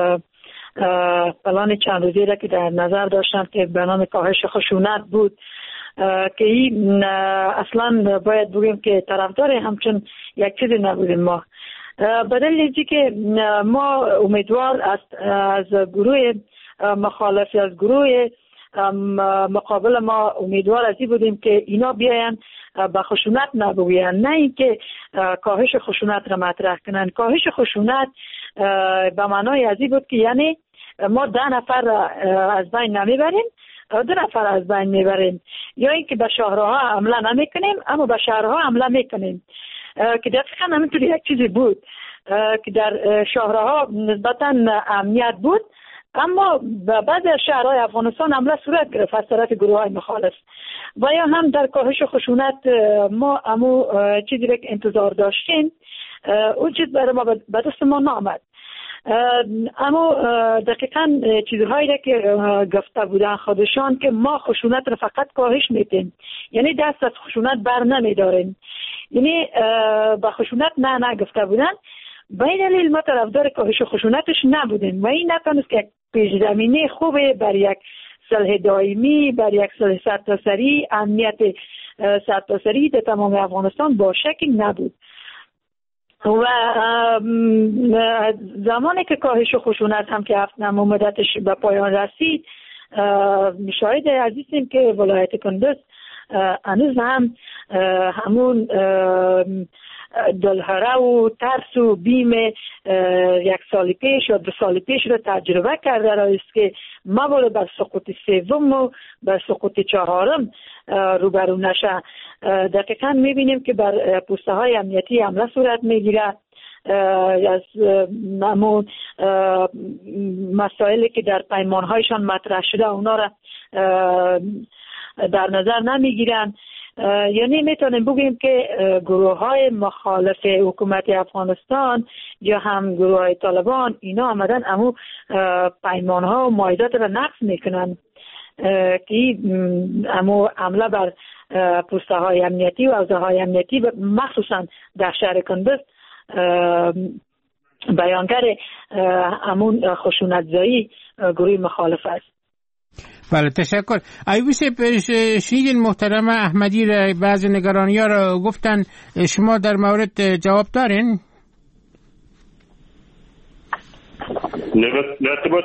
پلان چند روزی را که در نظر داشتن که برنامه کاهش خشونت بود که این اصلا باید بگوییم که طرفدار همچون یک چیزی نبودیم. ما بدل اینجی که ما امیدوار از, از گروه مخالفی، از گروه مقابل ما امیدوار ازی بودیم که اینا بیاین به خشونت نبوین، نه اینکه کاهش خشونت را مطرح کنن. کاهش خشونت به معنای ازی بود که یعنی ما ده نفر از بین نمیبریم، دو نفر از بین میبریم، یا اینکه به شهرها حمله نمیکنیم اما به شهرها حمله میکنیم، که دقیقا همینطور یک چیزی بود که در شهرها نسبتا امنیت بود اما بعض شهرهای افغانستان حمله صورت گرفت از طرف گروه های مخالف. و یا هم در کاهش خشونت ما امو چیزی را که انتظار داشتیم اون چیز برای ما به دست ما نامد. اما دقیقا چیزهایی را که گفته بودن خودشان که ما خشونت را فقط کاهش میدیم، یعنی دست از خشونت بر نمیداریم. یعنی با خشونت نه نگفته بودن. بین العلم ما طرفدار کاهش خشونتش نبودیم و این نتونست که پیش زمینه خوبه بر یک صلح دائمی، بر یک صلح سرتاسری، امنیت سرتاسری در تمام افغانستان با شک نبود. و زمانی که کاهش خشونت هم که هفت نمو مدتش به پایان رسید، شاهد عزیزیم که ولایت کندز هنوز هم همون دلهره و ترس و بیم یک سال پیش یا دو سال پیش رو تجربه کرده است که مبادا بر سقوط سوم و بر سقوط چهارم روبرو نشه. دقیقا میبینیم که بر پوسته های امنیتی حمله صورت میگیره. از همون مسائلی که در پیمان هایشان مطرح شده اونا را در نظر نمیگیرن. یعنی میتونیم بگیم که گروه های مخالف حکومت افغانستان یا هم گروه های طالبان اینا آمدن امو پیمان ها و معاهدات را نقض میکنن که امو حمله بر پوسته های امنیتی و حوزه های امنیتی مخصوصا در شهر کندز بیانگر امون خشونت زایی گروه مخالف است. بله تشکر. ایوب شنیدین محترم احمدی را بعضی نگرانی ها را گفتن، شما در مورد جواب دارین؟ در ارتباط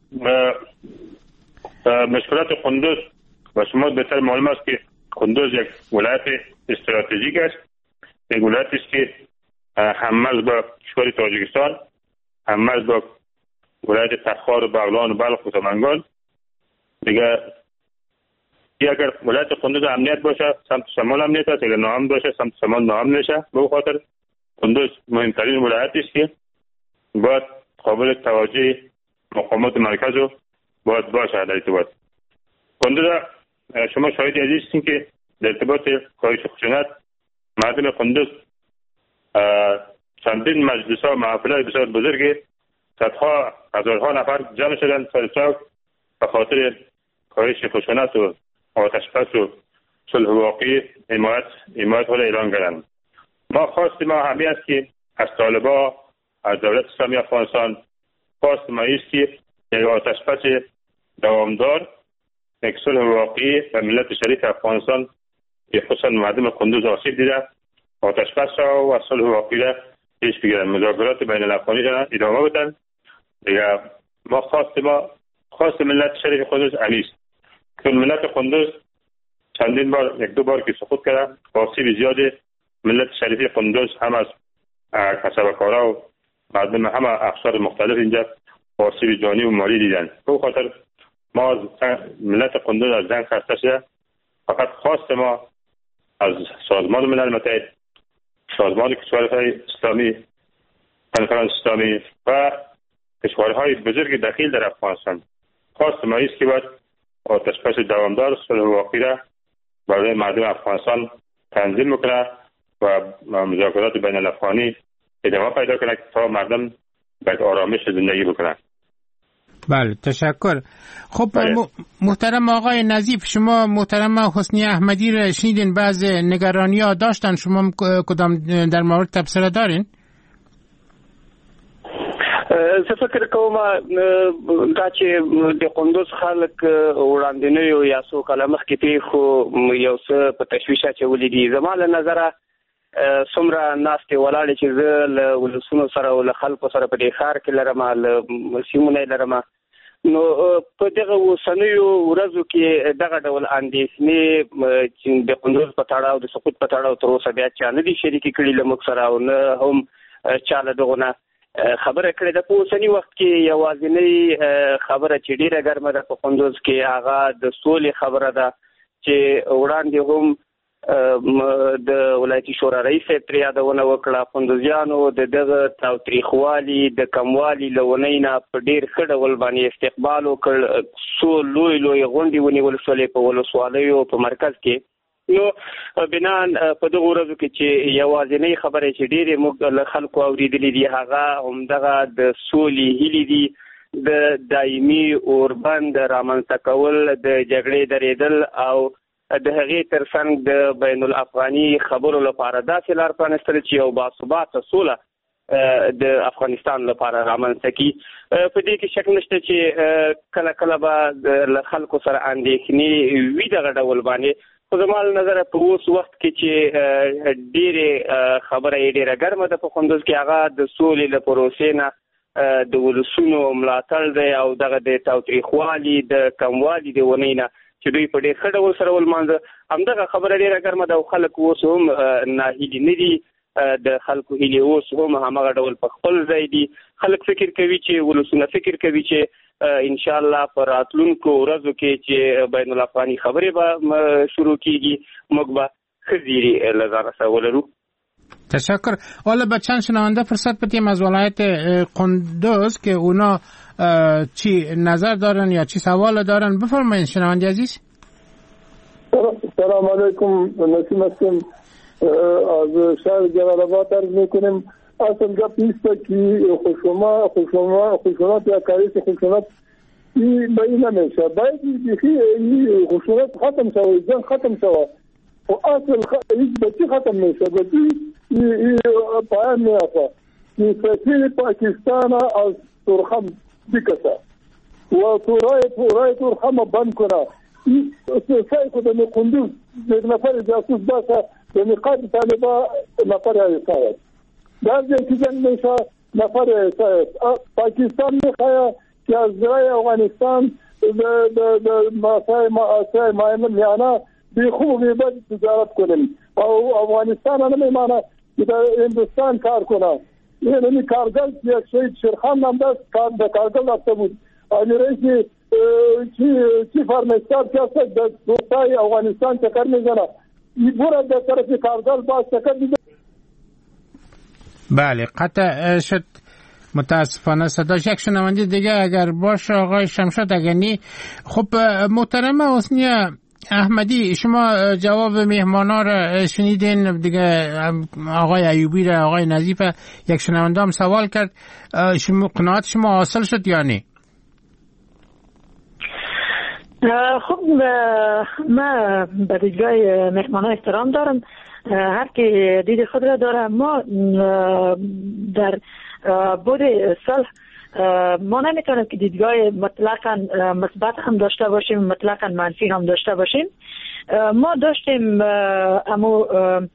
مشکلات کندز و شما بهتر معلوم است که کندز یک ولایت استراتژیک است، یک ولایت است که هم مرز با کشور تاجیکستان، هم مرز با ولایت تخار و بغلان و بلخ و سمنگان. دیگه اگر ولایت کندز امنیت باشه سمت شمال امنیت است، اگر ناامن باشه سمت شمال ناامن میشه. به خاطر کندز مهمترین ولایت است که باید قابل توجه مقامات مرکز رو باید باشه. در ارتباط کندز شما شاهد عزیز هستین که در ارتباط کاهش خشونت مردم کندز چندین مجلس ها و محافل بسیار بزرگی صدها هزارها نفر جمع شدن سر چوک به خاطر کاهش خشونت و آتش‌بس و صلح واقعی حمایت حمایت را اعلان کردند. ما خواست ما همین است که از طالبان، از دولت اسلامی افغانستان خواست ما است که یک آتش‌بس دوامدار، یک صلح واقعی و ملت شریف افغانستان که خصوصا مردم کندز آسیب دیده آتش‌بس را و صلح واقعی را پیش بگیرند، مذاکرات بین الافغانی را ادامه بدن. دیگه ما خواست ما خواست ملت شریف کندز امیست که ملت کندز چندین بار یک دو بار که سقوط کرده، آسیب زیاد ملت شریف کندز هم از کسبکارا و مردم همه اقشار مختلف اینجا آسیب جانی و مالی دیدن. به خاطر ما از ملت کندز از جنگ خسته شده. فقط خواست ما از سازمان ملل متحد، سازمان کشورهای اسلامی، کنفرانس اسلامی و کشورهای بزرگ دخیل در افغانستان خواست ما است که باید آتش‌بس دوامدار صلح واقعی را برای مردم افغانستان تنظیم بکنه و مذاکرات بین الافغانی ادامه پیدا کنه تا مردم به آرامش زندگی بکنن. بله تشکر. خب محترم آقای نظیف، شما محترم حسنی احمدی را شنیدین، بعض نگرانی ها داشتن، شما کدام در مورد تبصره دارین؟ زه فکر کوم دا چې د کندوز خلک وړاندینیو یا څو کاله مخکې پیښو یو څه په تشویش اچولي دي. زما له نظره څومره ناستې ولاړې چې زه له ولسونو سره او له خلکو سره په دې ښار کې لرم، له سیمونه یې لرم، نو په دغه اوسنیو ورځو کې دغه ډول اندېښنې چې د کندوز په تړاو د سقوط په تړاو تر اوسه بیا چا نه دي شریکې کړي له موږ سره، او نه هم چا له دغو نه خبره کړې ده. په اوسني وخت کې یوازینۍ خبره چې ډیره ګرمه ده په کندوز کې هغه د سولې خبره ده چې وړاندې هم د ولایتي شورا رئیس ترې یادونه وکړه. کندوزیانو د دغه تاوتریخوالي د کموالي له ونې نه په ډېر ښه ډول باندې استقبال وکړ. څو لوی لوی غونډې ونیول شولې په ولسوالیو په مرکز کې. نو بنان په دغه ورځو کې چې یوازینۍ خبره چې ډېرې موږ له خلکو اورېدلې دي هغه همدغه د سولې هیلې دي، د دایمي اوربند رامنځته کول، د جګړې درېدل او د هغې ترڅنګ د بین الافغاني خبرو لپاره داسې لار پرانیستل چې یو باثباته سوله د افغانستان لپاره رامنځته کړي. په دې کې شک نشته چې کله کله به له خلکو سره اندېښنې وي دغه ډول باندې، خو زما له نظره په اوس وخت کې چې ډېرې خبره یې ډېره ګرمه ده په کندوز کې، هغه د سولې له پروسې نه د ولسونو ملاتړ دی او دغه د تاوتریخوالي د کموالي د ونې نه چې دوی په ډېر ښه ډول سره ولمانځه. همدغه خبره ډېره ګرمه ده او خلک اوس هم ناهیلي نه دي، د خلکو هیلې اوس هم همغه ډول په خپل ځای دي. خلک فکر کوي چې ولسونه فکر کوي چې ان شاء الله په راتلونکو ورځو کې چې بین الافغاني خبرې به شروع کیږي موږ به ښه زیری له ځانه سره ولرو. تشکر. حالا به چند شنونده فرصت بدیم از ولایت قندوز که اونا چی نظر دارن یا چی سوال دارن. بفرمایید شنونده عزیز. سلام علیکم، نسیم هستم از شهر جلال آباد عرض میکنیم. اصلا گپ نیست که خشونت خشونت خشونت یا کاریش خشونت این به این نمیشه. باید این خشونت ختم شوه، جنگ ختم شوه و اصل هیچ بچی ختم میشه، بچی پایان میافته. این سفیر پاکستان از ترخم بکشه و تورای تورای ترخم بند کنه. این سعی کنه می قندوز یک نفر جاسوس باشه به نقاط طالبا نفر ایسایت در جایی جنگ میشه نفر ایسایت. پاکستان میخواه که از زرای افغانستان به مسای مسای مایمن میانه بی خوب بی بد تجارت کنیم و افغانستان هم نمیمانه که در هندوستان کار کنه. این کارگل یک شهید شیرخان نام داشت به کارگل رفته بود. آنی رئیسی چی فرمستار که هست در دوستای افغانستان چکر میزنه این برد در طرف کارگل باز چکر میزنه. بله قطع شد متاسفانه صداش. یک شنونده دیگه اگر باشه آقای شمشاد اگرنی. خب محترم حسنی احمدی، شما جواب مهمانا را شنیدین دیگه. آقای ایوبی را آقای نظیف یک شنونده هم سوال کرد، شما قناعت شما حاصل شد یا نه؟ خب من به دیدگاه مهمانا احترام دارم، هر که دید خود را داره. ما در بود صلح ما نمیتونیم که دیدگاه مطلقاً مثبت هم داشته باشیم مطلقاً منفی هم داشته باشیم. ما داشتیم اما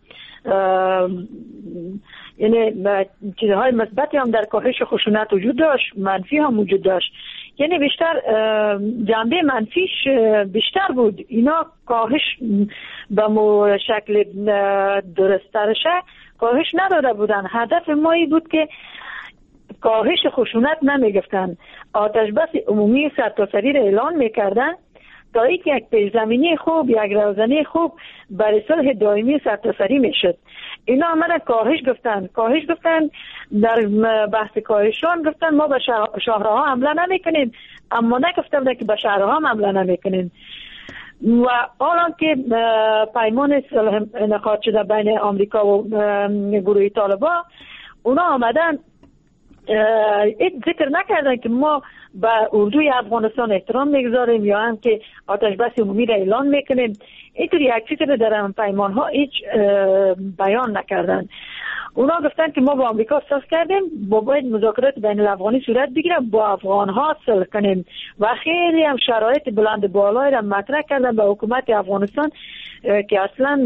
یعنی چیزهای مثبتی هم در کاهش خشونت وجود داشت، منفی هم وجود داشت. یعنی بیشتر جنبه منفیش بیشتر بود. اینا کاهش به مو شکل درسترشه کاهش نداده بودن. هدف ما ای بود که کاهش خشونت نمیگفتن، آتش بس عمومی سرتاسری را اعلان میکردن تا اینکه یک پیش‌زمینی خوب، یک راهزنی خوب برای صلح دائمی سرتاسری میشد. اینا آمدن کاهش گفتن کاهش گفتن در بحث کاهشان گفتن ما به شهرها حمله نمیکنیم، اما نگفته بودن که به شهرها هم حمله نمیکنیم. و حالا که پیمان صلح انعقاد شده بین آمریکا و گروه طالبان، اونا آمدن این ذکر نکردن که ما به اردوی افغانستان احترام میگذاریم یا هم که آتش بس عمومی را اعلان میکنیم. اینطور یک چیزی رو در پیمان ها هیچ بیان نکردن. اونا گفتن که ما با آمریکا صلح کردیم، با باید مذاکرات بین الافغانی صورت بگیره، با افغان ها صلح کنیم و خیلی هم شرایط بلند بالای را مطرح کردن به حکومت افغانستان که اصلا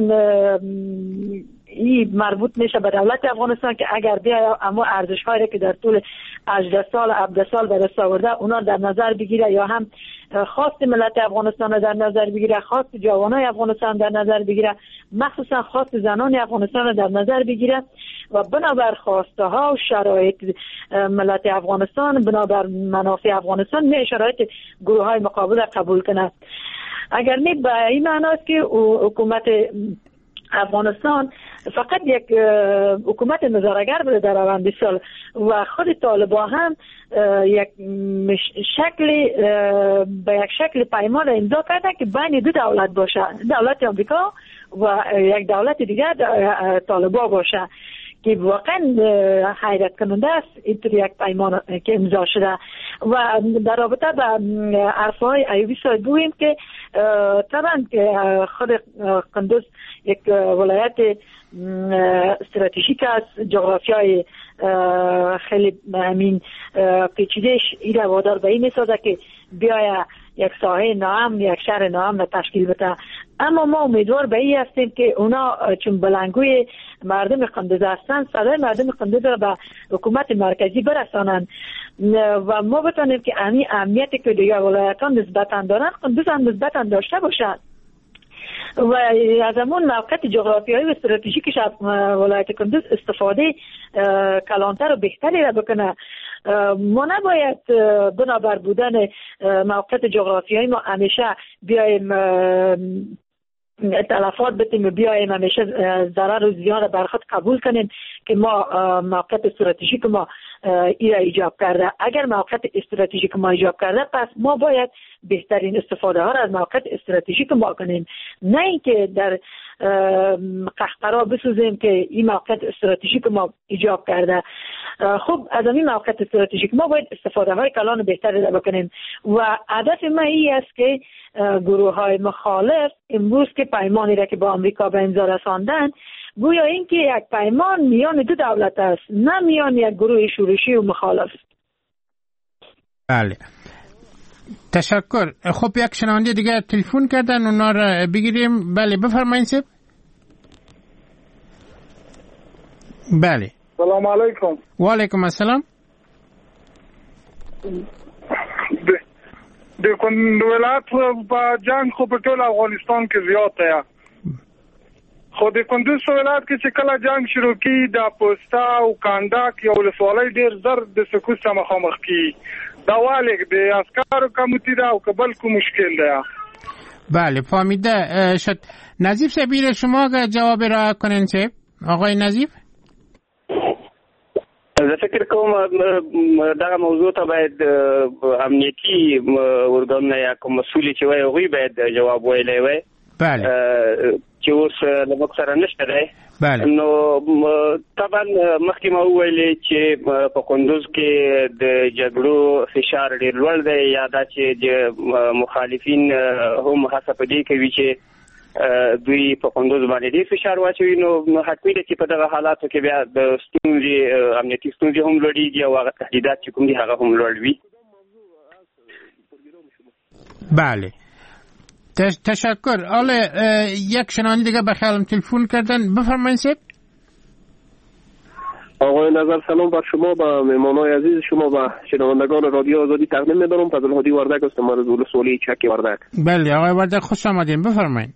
این مربوط میشه به دولت افغانستان که اگر بیا اما ارزش هایی که در طول هجده سال هفده سال به دست آورده اونا در نظر بگیره، یا هم خواست ملت افغانستان در نظر بگیره، خواست جوانای افغانستان در نظر بگیره، مخصوصا خواست زنان افغانستان در نظر بگیره و بنابر خواسته ها و شرایط ملت افغانستان، بنابر منافع افغانستان نه شرایط گروه های مقابل قبول کنه. اگر نه به این معناست که حکومت افغانستان فقط یک حکومت نظاره‌گر بوده در روند صلح و خود طالبان هم یک شکل به یک شکل پیمان امضا کردن که بین دو دولت باشه، دولت آمریکا و یک دولت دیگر طالبان باشه که واقعا حیرت کننده است اینطور یک پیمان که امضا شده. و در رابطه به حرفهای ایوبی صاحب بگوییم که طبعا که خود قندوز یک ولایت استراتژیک است، جغرافیای خیلی همین پیچیدهش این وادار به این میسازه که بیاید یک ساحه ناامن، یک شهر ناامن را تشکیل بده. اما ما امیدوار به این هستیم که اونا چون بلنگوی مردم قندوز هستند، صدای مردم قندوز را به حکومت مرکزی برسانند و ما بتانیم که همین اهمیتی که دیگر ولایتان نسبتا دارند قندوز هم نسبتا داشته باشد و از همون موقعیت جغرافیایی و استراتژیکش از ولایت قندوز استفاده کلانتر و بهتری را بکنه. ما نباید بنابر بودن موقعیت جغرافیایی ما همیشه بیایم تلفات بتیم، بیایم همیشه ضرر و زیان بر خود قبول کنیم که ما موقعیت استراتژیک ما این ایجاب کرده. اگر موقعیت استراتژیک ما ایجاب کرده پس ما باید بهترین استفاده ها را از موقعیت استراتژیک ما کنیم، نه اینکه در قهقرا بسوزیم که این موقعیت استراتژیک ما ایجاب کرده. خب از این موقعیت استراتژیک ما باید استفاده های کلان بهتری را بکنیم و هدف ما این است که گروه های مخالف امروز که پیمانی را که با امریکا به امضا رساندن گویا این که یک پیمان میان دو دولت است، نه میان یک گروه شورشی و مخالف. بله، تشکر. خب یک شنونده دیگه تلفن کردن، اونا را بگیریم. بله بفرمایید سب. بله سلام علیکم. و علیکم السلام. د ولایت په جنگ خو په ټول افغانستان کې زیات دی، خو د کندوز ولایت کې چې کله جنگ شروع کی د پوستا او کانداک یو ولسوالۍ ډیر زر د سکوت سره مخامخ کی دا والک د عسکرو کمیټې دا او قبل کو مشکل دی. بله فهمیده شد. نظیف سبیر شما جواب را کنین چه آقای نظیف؟ زه فکر کوم دغه موضوع ته باید امنیتي ورګانونه یا کوم مسؤل چې وایي هغوی باید جواب ویلی وای. بله چې اوس له موږ سره نشته دی. بله نو طبعا مخکې ما وویلې چې په کندوز کې د جګړو فشار ډېر لوړ دی، یا دا چې د مخالفین هم هڅه په دې کوي چې دوی په کندوز باندې ډېر فشار واچوي. نو حتمي ده چې په دغه حالاتو کې بیا د ستونزې امنیتي ستونزې هم لوړېږي او هغه تهدیدات چې کوم دي هغه هم لوړ وي. بله تشکر. حالا یک شنونده دیگه به خیالم تلفن کردن، بفرمایید سب. آقای نظر سلام بر شما، با مهمانای عزیز شما و شنوندگان رادیو آزادی تقدیم می‌دارم. فضل‌هادی وردک هستم از ولسوالی چک وردک. بله آقای وردک خوش آمدین، بفرمایید.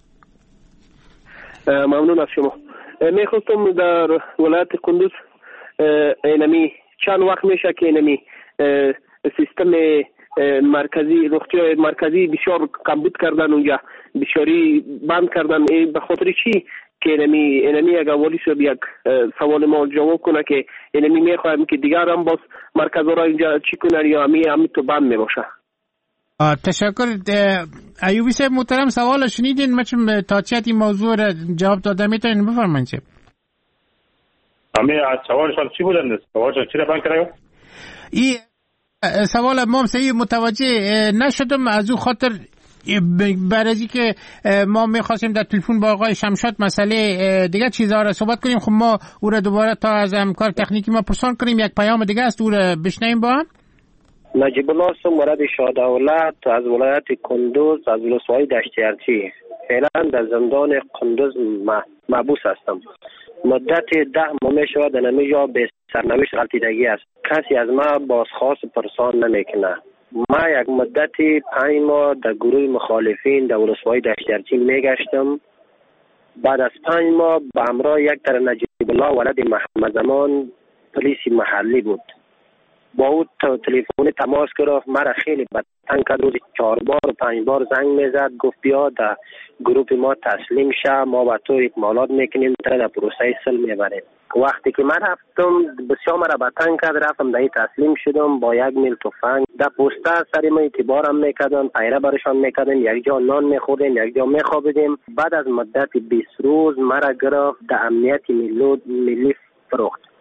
ممنون از شما. میخواستم در ولایت کندوز اینمی چند وقت میشه که اینمی سیستم مرکزی رخچه مرکزی بسیار کمبود کردن، اونجا بسیاری بند کردن. به خاطر چی که اینمی اینمی اگر والی صاحب یک سوال ما جواب کنه که اینمی میخوایم که دیگر هم باز مرکز را اینجا چی کنن یا همی همی تو بند میباشه. تشکر. ایوبی صاحب محترم سوال شنیدین؟ من چون تا چت این موضوع را جواب دادم میتونین بفرمایید چه؟ امی سوالشان چی بودن؟ سوالشان چی را بند کردن؟ این سوال ما صحیح متوجه نشدم، از او خاطر برای که ما میخواستیم در تلفن با آقای شمشاد مسئله دیگه چیزها را صحبت کنیم، خب ما او را دوباره تا از همکار تکنیکی ما پرسان کنیم. یک پیام دیگه است، او را بشنویم با هم. نجیب الله هستم، مرد شاه دولت از ولایت کندوز از ولسوالی دشت ارچی. فعلا در زندان کندوز محبوس هستم. مدت ده ماه می شود در نمیجا به سرنوشت غلطیدگی است. کسی از ما بازخواست پرسان نمیکنه. ما یک مدت پنج ماه در گروه مخالفین در ولسوالی دشت ارچی می گشتم. بعد از پنج ماه به همراه یک تر نجیب الله ولد محمد زمان پلیس محلی بود. با او تلفن تماس گرفت، مرا خیلی بدتن کرد. روزی چهار بار و پنج بار زنگ میزد، گفت بیا در گروه ما تسلیم شه، ما با تو اکمالات میکنیم، تا در پروسه صلح میبریم. وقتی که من رفتم بسیار مرا بدتن کرد، رفتم در تسلیم شدم با یک میل تفنگ. در پوسته سر ما اعتبارم میکردن، پیره برشان میکردن، یک جا نان میخوردیم، یک جا میخوابیدیم. بعد از مدت بیست روز مرا گرفت، در امنیت ملی فروخت.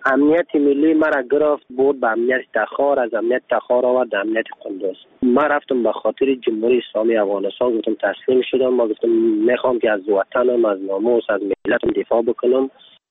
امنیت ملی مرا گرفت، بود به امنیت تخار، از امنیت تخار آورد امنیت قندوز. من رفتم به خاطر جمهوری اسلامی افغانستان، گفتم تسلیم شدم. ما گفتم میخوام که از وطنم، از ناموس، از ملتم دفاع بکنم.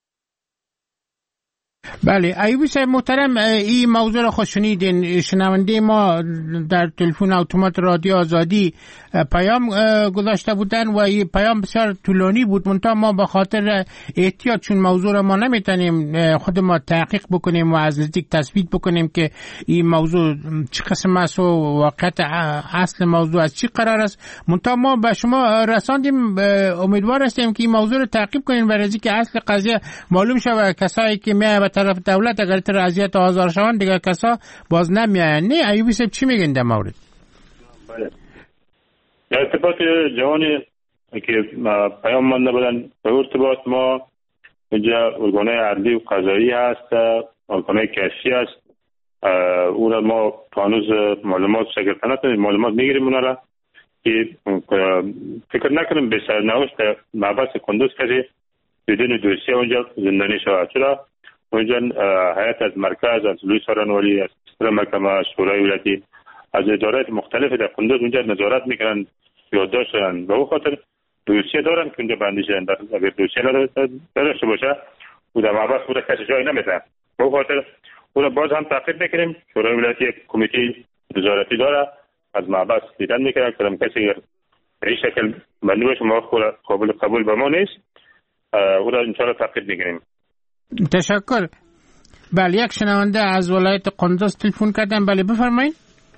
بله ایوبی صاحب محترم، این موضوع را خود شنیدین. شنونده ما در تلفن اتومات رادیو آزادی پیام گذاشته بودن و این پیام بسیار طولانی بود، منتها ما به خاطر احتیاط چون موضوع را ما نمیتونیم خود ما تحقیق بکنیم و از نزدیک تثبیت بکنیم که این موضوع چه قسم است و واقعیت اصل موضوع از چی قرار است، منتها ما به شما رساندیم. امیدوار هستیم که این موضوع را تعقیب کنین برای اینکه اصل قضیه معلوم شود. کسایی که میای به طرف دولت اگر تر اذیت و آزار شوند دیگه کسا باز نمیاین. نه ایوبی صاحب چی میگن در مورد؟ بله. در ارتباط جوانی که پیام مانده بودن به ارتباط ما اینجا ارگانهای عدلی و قضایی هست، ارگانهای کشفی هست. او را ما هنوز معلومات شگفتانه معلومات میگیریم اونا را که فکر نکنیم به سرنوشت محبس کندوز کسی بدون دوسیه اونجا زندانی شود. چرا اونجا هیئت از مرکز، از لوی سارانوالی، از محکمه شورای ولایتی، از ادارات مختلف در کندوز اونجا نظارت میکنن، یادداشت دارن و او خاطر دوسیه دارن که اونجا بندی شدن. اگر دوسیه نداشته باشه او در محبس خود کسی جای نمیتن. به او خاطر او را باز هم تعقیب میکنیم. شورای ولایتی یک کمیته نظارتی داره، از محبس دیدن میکنه که کسی به این شکل بندی باشه ما قابل قبول به ما نیست. او را انشاءالله تعقیب میکنیم. تشکر. بله یک شنونده از ولایت قندوز تلفن کردن. بله بفرمایید.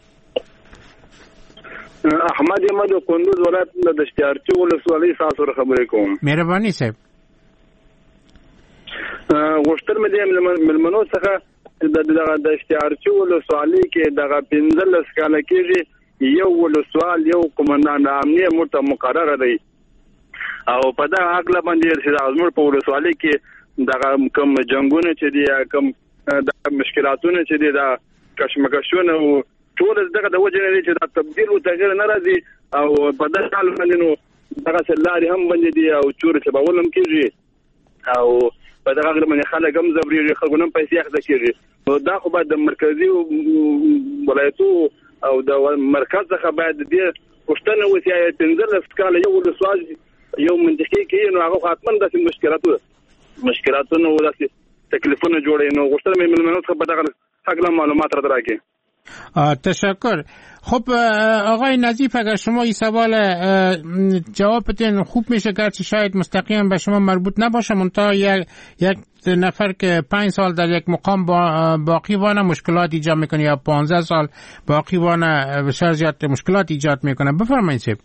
احمد احمد قندوز ولایت د اشتیارچی ولسوالۍ سره خبرې کوم. مهرباني صاحب. غوښتل مې د ملمنو څخه د اشتیارچی ولسوالۍ کې دغه پنځلس کاله کېږي یو ولسوال یو قومندان امنیه مرته مقرره دی او په دغه حق لا باندې چې د ازمر په ولسوالۍ کې دغه کوم جنگونه چې دي کوم د مشکلاتونه چې دي د کشمکشونه او ټول دغه د وجه نه چې د تبديل او تغییر نه راځي او په دغه حال باندې نو دغه سلاري هم باندې دي او چور چې باولم کېږي او په دغه غیر باندې خلک هم زبري خلګونم پیسې اخذ کېږي. نو دا خو باید د مرکزی ولایتو او د مرکز څخه باید د پښتنه وسیای پنځلس کاله یو ولسوال یو منطقي کې نو هغه حتمن د مشکلاتو مشکلاتونه او د تکلیفونه جوړې نو غوښتل مې ملمنو څخه په دغه حق معلومات را درکې. تشکر. خب آقای نظیف اگر شما این سوال جوابتون خوب میشه گرچه شاید مستقیم به شما مربوط نباشه، منتها یک یک نفر که پنج سال در یک مقام با باقی وانه مشکلات ایجاد میکنه یا پانزده سال باقی وانه بسیار زیاد مشکلات ایجاد میکنه. بفرمایید صاحب.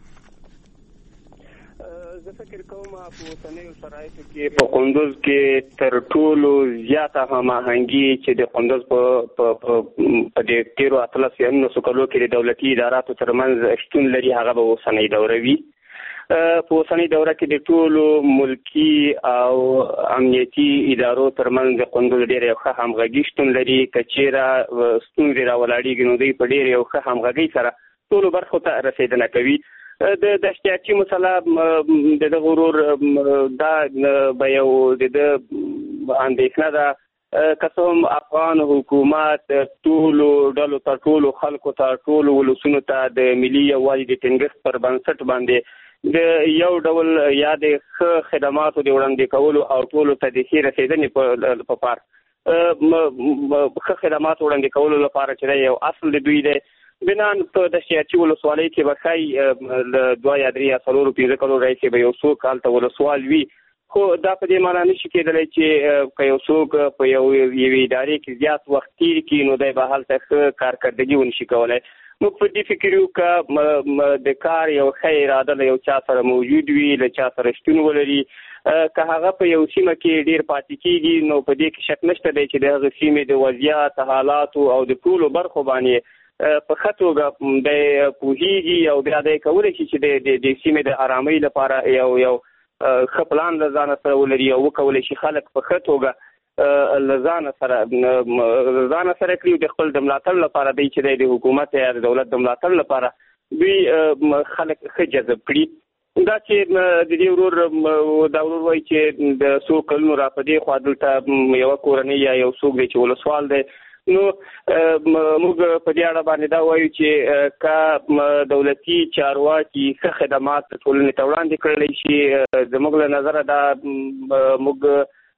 فکر کوم په اوسنیو شرایطو کې په قندوز کې تر ټولو زیاته هماهنګي چې د قندوز په په د تیرو اتلس یا نو کلو کې د دولتي اداراتو ترمنځ شتون لري هغه به اوسنۍ دوره وي. په اوسنۍ دوره کې د ټولو ملکی او امنیتي ادارو ترمنځ د قندوز ډېر یو ښه همغږي شتون لري. که چیرې ستونزې راولاړېږي نو دوی په ډېر یو ښه همغږۍ سره ټولو برخو ته رسېدنه کوي. د دشتیاچی مسله د غرور دا به یو د اندېښنه ده که څه هم افغان حکومت ټولو ډلو ته ټولو خلکو ته ټولو ولسونو ته د ملي یووالي د ټینګښت پر بنسټ باندې د یو ډول یا د ښه خدماتو د وړاندې کولو او ټولو ته د ښې رسېدنې په پار ښه خدمات وړاندې کولو لپاره چې یو اصل د دوی دی. بنان په دشتیاچی ولسوالۍ کې به ښایي له دوه یا درې یا څلورو پنځه کلو راهیسې به یو څوک هلته ولسوال وي، خو دا په دې معنا نشي کېدلی چې که یو څوک په یو یوې ادارې کې زیات وخت تېر کړي نو دی به هلته ښه کارکردګي ونشي کولی. موږ په دې فکر یو که د کار یو ښه اراده له یو چا سره موجود وي، له چا سره شتون ولري، که هغه په یو سیمه کې ډېر پاتې کېږي نو په دې کې شک نشته دی چې د هغه سیمې د وضعیت حالاتو او د ټولو برخو باندې په ښه توګه د پوهېږي او بیا دی کولی شي چې د سیمې د ارامۍ لپاره یو یو ښه پلان له ځانه سره ولري او وکولی شي خلک په ښه توګه له ځانه سره ځانه سره کړي او د خپل د ملاتړ لپاره دی چې دی د حکومت یا د دولت د ملاتړ لپاره دوی خلک ښه جذب کړي. دا چې د دې ورور دا ورور وایي چې د څو کلونو را په دې خوا دلته یوه کورنۍ یا یو څوک دی چې ولسوال دی، نو موږ په دې اړه باندې دا وایو چې که دولتي چارواکي ښه خدمات ټولنې ته وړاندې کړلی شي، زموږ له نظره دا موږ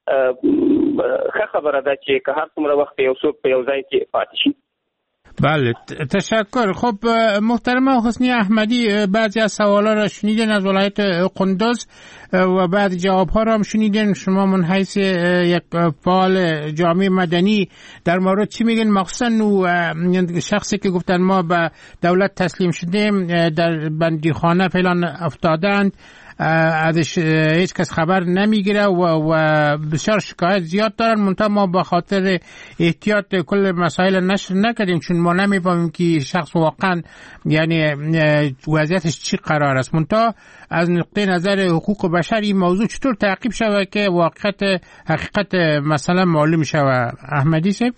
ښه خبره ده چې که هر څومره وخت یو څوک په یو ځای کې پاتې شي. بله تشکر. خب محترم حسنی احمدی، بعضی از سوالا را شنیدین از ولایت قندوز و بعد جوابها را هم شنیدین. شما من حیث یک فعال جامعه مدنی در مورد چی میگین؟ مخصوصا شخصی که گفتن ما به دولت تسلیم شدیم در بندیخانه فعلا افتادند، ازش هیچ کس خبر نمیگیره و, و بسیار شکایت زیاد دارن، منتها ما به خاطر احتیاط کل مسائل نشر نکردیم چون ما نمیفهمیم که شخص واقعا یعنی وضعیتش چی قرار است. منتها از نقطه نظر حقوق بشر این موضوع چطور تعقیب شود که واقعیت حقیقت مثلا معلوم شود؟ احمدی صاحب.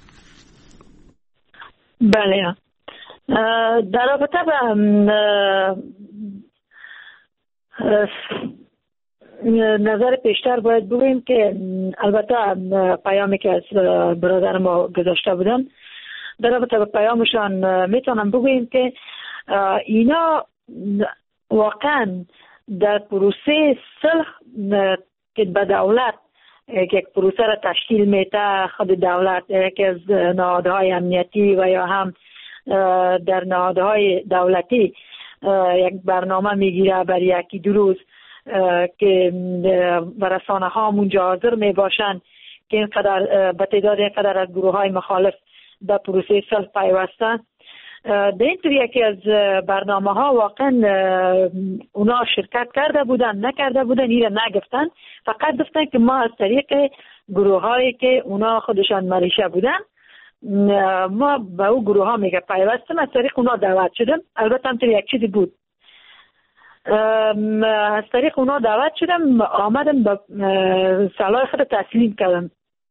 بله، در رابطه با نظر پیشتر باید بگوییم که البته پیامی که از برادر ما گذاشته بودن در رابطه با پیامشان میتونم بگوییم که اینا واقعا در پروسه صلح که به دولت یک پروسه را تشکیل میده، خود دولت یکی از نهادهای امنیتی و یا هم در نهادهای دولتی یک برنامه میگیره برای یکی دو روز که رسانه ها اونجا حاضر می باشند که اینقدر به تعداد اینقدر از گروه های مخالف در پروسه صلح پیوستن. در اینطور یکی از برنامه ها واقعا اونا شرکت کرده بودن نکرده بودن ایره نگفتن، فقط گفتن که ما از طریق گروه هایی که اونا خودشان ملیشه بودن ما به او گروه ها میگه پیوستم، از طریق اونا دعوت شدم. البته همطور یک چیزی بود، از طریق اونا دعوت شدم، آمدم به سلاح خود تسلیم کردم.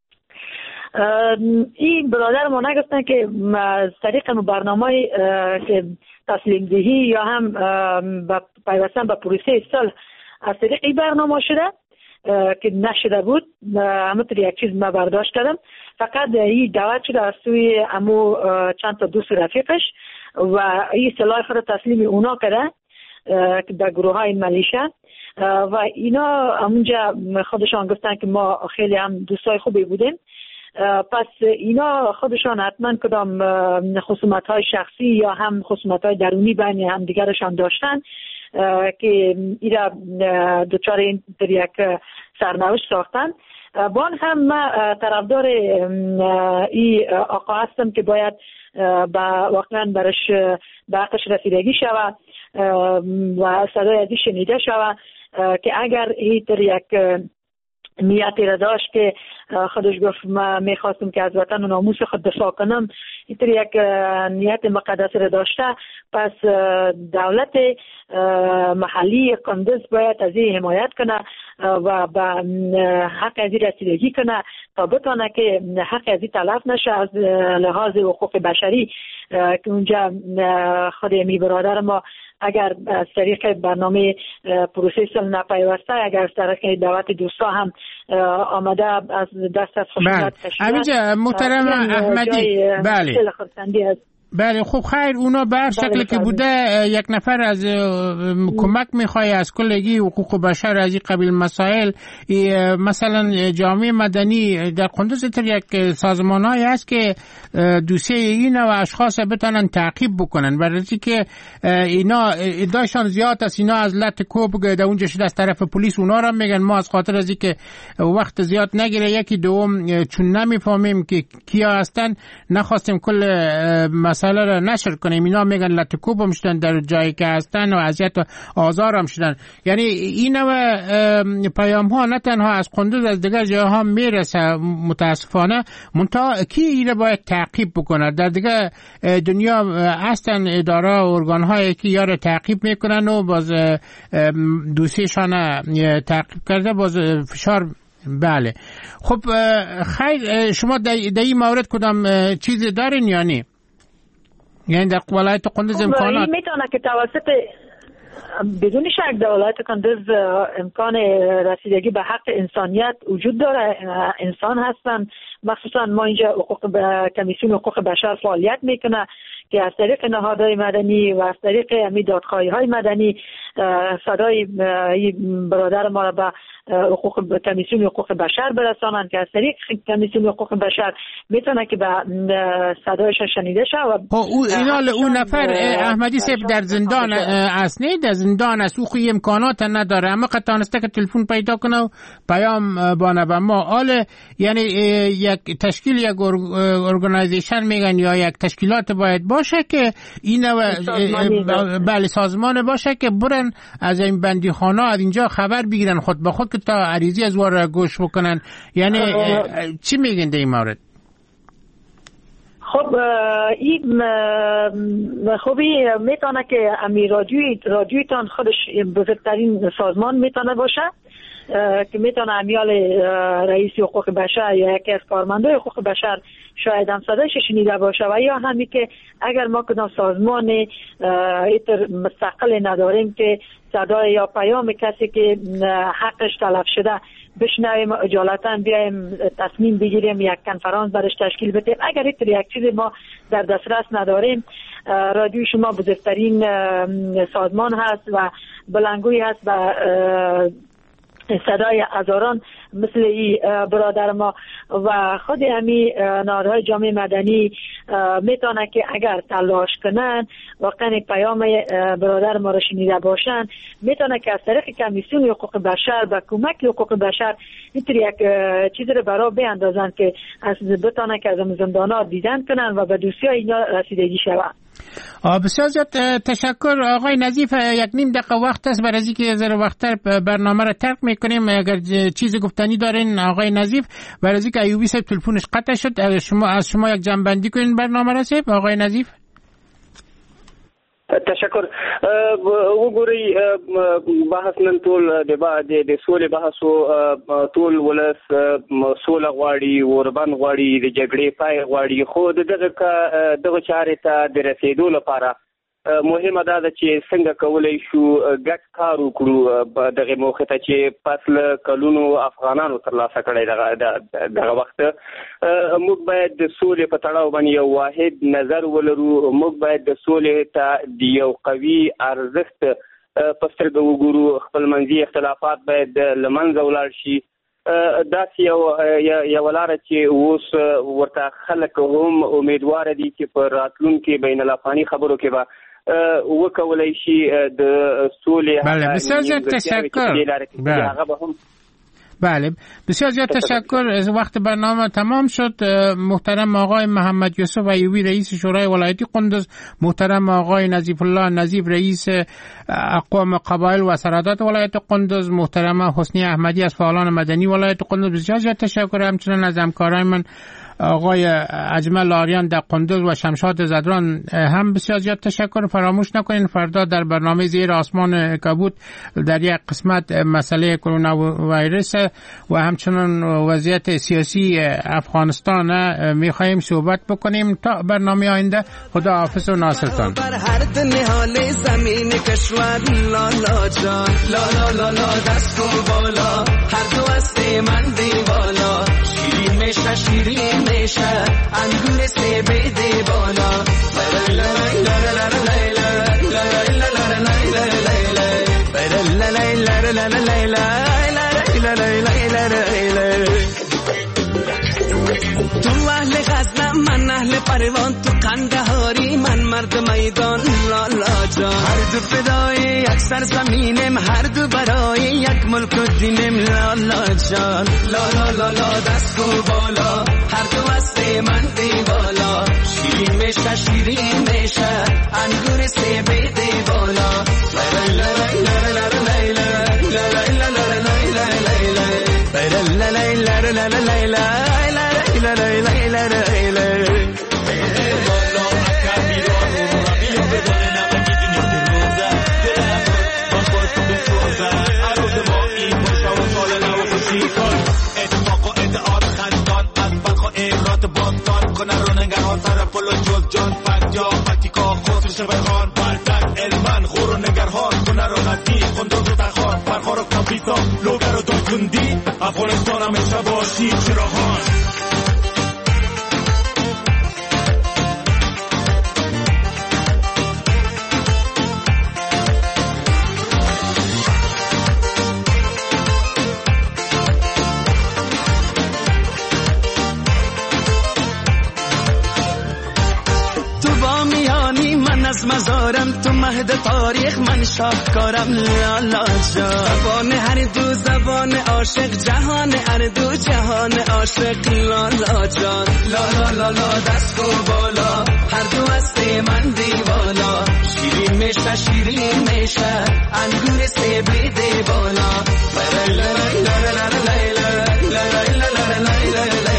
این برادر ما نگفتن که از طریق برنامه که تسلیم دهی یا هم پیوستن به پروسه صلح از طریق این برنامه شده که نشده بود، همونطور یک چیز ما برداشت کردم. فقط این دعوت شده از سوی امو چند تا دوست رفیقش و این سلاح خود تسلیم اونا کرده در گروه های ملیشه و اینا همونجا خودشان گفتن که ما خیلی هم دوستای خوبی بودیم. پس اینا خودشان حتما کدام خصومت های شخصی یا هم خصومت های درونی بین هم دیگرشان داشتن که ایرا دوچار این در یک سرنوشت ساختن. بان هم ما طرفدار ای آقا هستم که باید با واقعا برش به حقش رسیدگی شود و صدای ازی شنیده شود که اگر ای در یک نیتی را داشت که خودش گفت ما میخواستم که از وطن و ناموس خود دفاع کنم، اینطور یک نیت مقدس را داشته، پس دولت محلی قندوز باید از این حمایت کنه و به حق از این رسیدگی کنه تا بتونه که حق از این تلف نشه از لحاظ حقوق بشری که اونجا خود می برادر ما اگر از طریق برنامه پروسه صلح نپیوسته، اگر از طریق دعوت دوستا هم آمده از دست از خشونت کشیده. همینجا محترم احمدی، بله بله خب خیر، اونا به هر شکل که بوده یک نفر از کمک میخواه از کلگی حقوق بشر از این قبیل مسائل. مثلا جامعه مدنی در قندوز تر یک سازمان های هست که دوسیه این و اشخاص بتانن تعقیب بکنن، برای که اینا ادعاشان زیاد است، اینا از لط کوب در اونجا شده از طرف پلیس، اونا را میگن ما از خاطر از که وقت زیاد نگیره یکی دوم چون نمیفهمیم که کیا هستن نخواستیم کل مسائل را نشر کنیم. اینا میگن لط کوب هم شدن در جایی که هستن و اذیت و آزار هم شدن. یعنی این و پیام ها نه تنها از قندوز از دیگر جاها هم میرسه متاسفانه، منتها کی این باید تعقیب بکنه؟ در دیگر دنیا هستن اداره و ارگان هایی که یار تعقیب میکنن و باز دوستیشان تعقیب کرده باز فشار. بله خب خیر، شما در این مورد کدام چیز دارین یا نه؟ یعنی در ولایت قندوز امکانات میتونه که توسط بدون شک در ولایت کندز امکان رسیدگی به حق انسانیت وجود داره. انسان هستن، مخصوصا ما اینجا حقوق کمیسیون حقوق بشر فعالیت میکنه که از طریق نهادهای مدنی و از طریق امی دادخواهی های مدنی صدای برادر ما را به حقوق کمیسیون حقوق بشر برسانند که از طریق کمیسیون حقوق بشر میتونه که به صدایش شنیده شود. او اینال اون نفر احمدی صاحب در زندان است، نه در زندان است، او خوی امکانات نداره، اما قد تانسته که تلفن پیدا کنه و پیام بانه به ما. حالا یعنی یک تشکیل یک ارگانایزیشن میگن یا یک تشکیلات باید باشه که این بله سازمان باشه که برن از این بندی خانه از اینجا خبر بگیرن خود به خود که تا عریضی از وار گوش بکنن. یعنی چی میگن در این مورد؟ خب این خوبی میتونه که امی رادیوی رادیویتان خودش بزرگترین سازمان میتونه باشه که میتونه امیال رئیس حقوق بشر یا یکی از کارمندای حقوق بشر شاید هم صدایش شنیده باشه و یا همی که اگر ما کدام سازمان ایتر مستقل نداریم که صدای یا پیام کسی که حقش تلف شده بشنویم اجالتا بیایم تصمیم بگیریم یک کنفرانس برش تشکیل بدیم. اگر ایتر یک چیز ما در دسترس نداریم، رادیو شما بزرگترین سازمان هست و بلنگوی هست و صدای هزاران مثل ای برادر ما و خود امی نهادهای جامعه مدنی میتونه که اگر تلاش کنن واقعا پیام برادر ما را شنیده باشن، میتونه که از طریق کمیسیون حقوق بشر و کمک حقوق بشر اینطور یک چیز رو برای بیاندازن که از بتونه که از زندانات دیدن کنن و به دوستی‌های اینا رسیدگی شود. بسیار زیاد تشکر آقای نظیف. یک نیم دقیقه وقت است برای اینکه یه ذره وقت‌تر برنامه را ترک میکنیم. اگر چیز گفتنی دارین آقای نظیف، برای اینکه ایوبی صاحب تلفنش قطع شد، اگر شما از شما یک جنبندی کنین برنامه را صاحب آقای نظیف. تشکر. وګورئ بحث نن ټول د سولې بحث او ټول ولس سوله غواړي، وربند غواړي، د جګړې پای غواړي، خو دغه دغه چارې ته د رسیدو لپاره مهمه دا ده چې څنګه کولی شو ګډ کار وکړو دغه موخې ته چې پس له کلونو افغانانو ترلاسه کړی دغه وخت. موږ باید د سولې په تړاو باندې یو واحد نظر ولرو. موږ باید د سولې ته د یو قوي ارزښت په سترګه وګورو. خپلمنځي اختلافات باید له منځه ولاړ شي. داسې یوه لاره چې اوس ورته خلک هم امیدواره دي چې په راتلونکي بین الافغاني خبرو کې به وکولای شي د سولې. بله بسیار زیاد تشکر. بله بسیار زیاد تشکر. وقت برنامه تمام شد. محترم آقای محمد یوسف ایوبی رئیس شورای ولایتی قندوز، محترم آقای نظیف الله نظیف رئیس اقوام قبایل و سرادات ولایت قندوز، محترم حسنی احمدی از فعالان مدنی ولایت قندوز، بسیار زیاد تشکر. همچنین از همکارای من آقای اجمل آریان در قندوز و شمشاد زدران هم بسیار زیاد تشکر. فراموش نکنین فردا در برنامه زیر آسمان کبود در یک قسمت مسئله کرونا ویروس و همچنین وضعیت سیاسی افغانستان میخواهیم صحبت بکنیم. تا برنامه آینده خدا حافظ و ناصرتان. بر هر نهال زمین کشور لا لا جان لا لا لا لا دست و بالا هر دو است من دیوالا شیرین میشه شیرین میشه انگور سیب دیوالا لا لا لا لا لا تو اهل غزنم من اهل پروان، تو قندهاری من مرد میدان لا لا جان. هر دو فدای یک سرزمینم، هر دو برای یک ملک و دینم لا لا جان لا لا لا لا دست و بالا هر دو است من دیوالا شیرین میشه شیرین میشه انگور سیب دیوالا لا لا لا لا لا لا لا جان پتیا پتیکا خود شبه خان بردن علمان خور و نگرهان کنه رو افغانستانم شباشی چراغان. از مزارم تو مهد تاریخ من شاهکارم لالا جا زبان هر دو زبان عاشق جهان هر دو جهان عاشق لالا جان لالا لالا دست و بالا هر دو هست من دیوالا شیرین میشه شیرین میشه انگور سیب دی بالا لا لا لا لا لا لا لا لا لا لا لا لا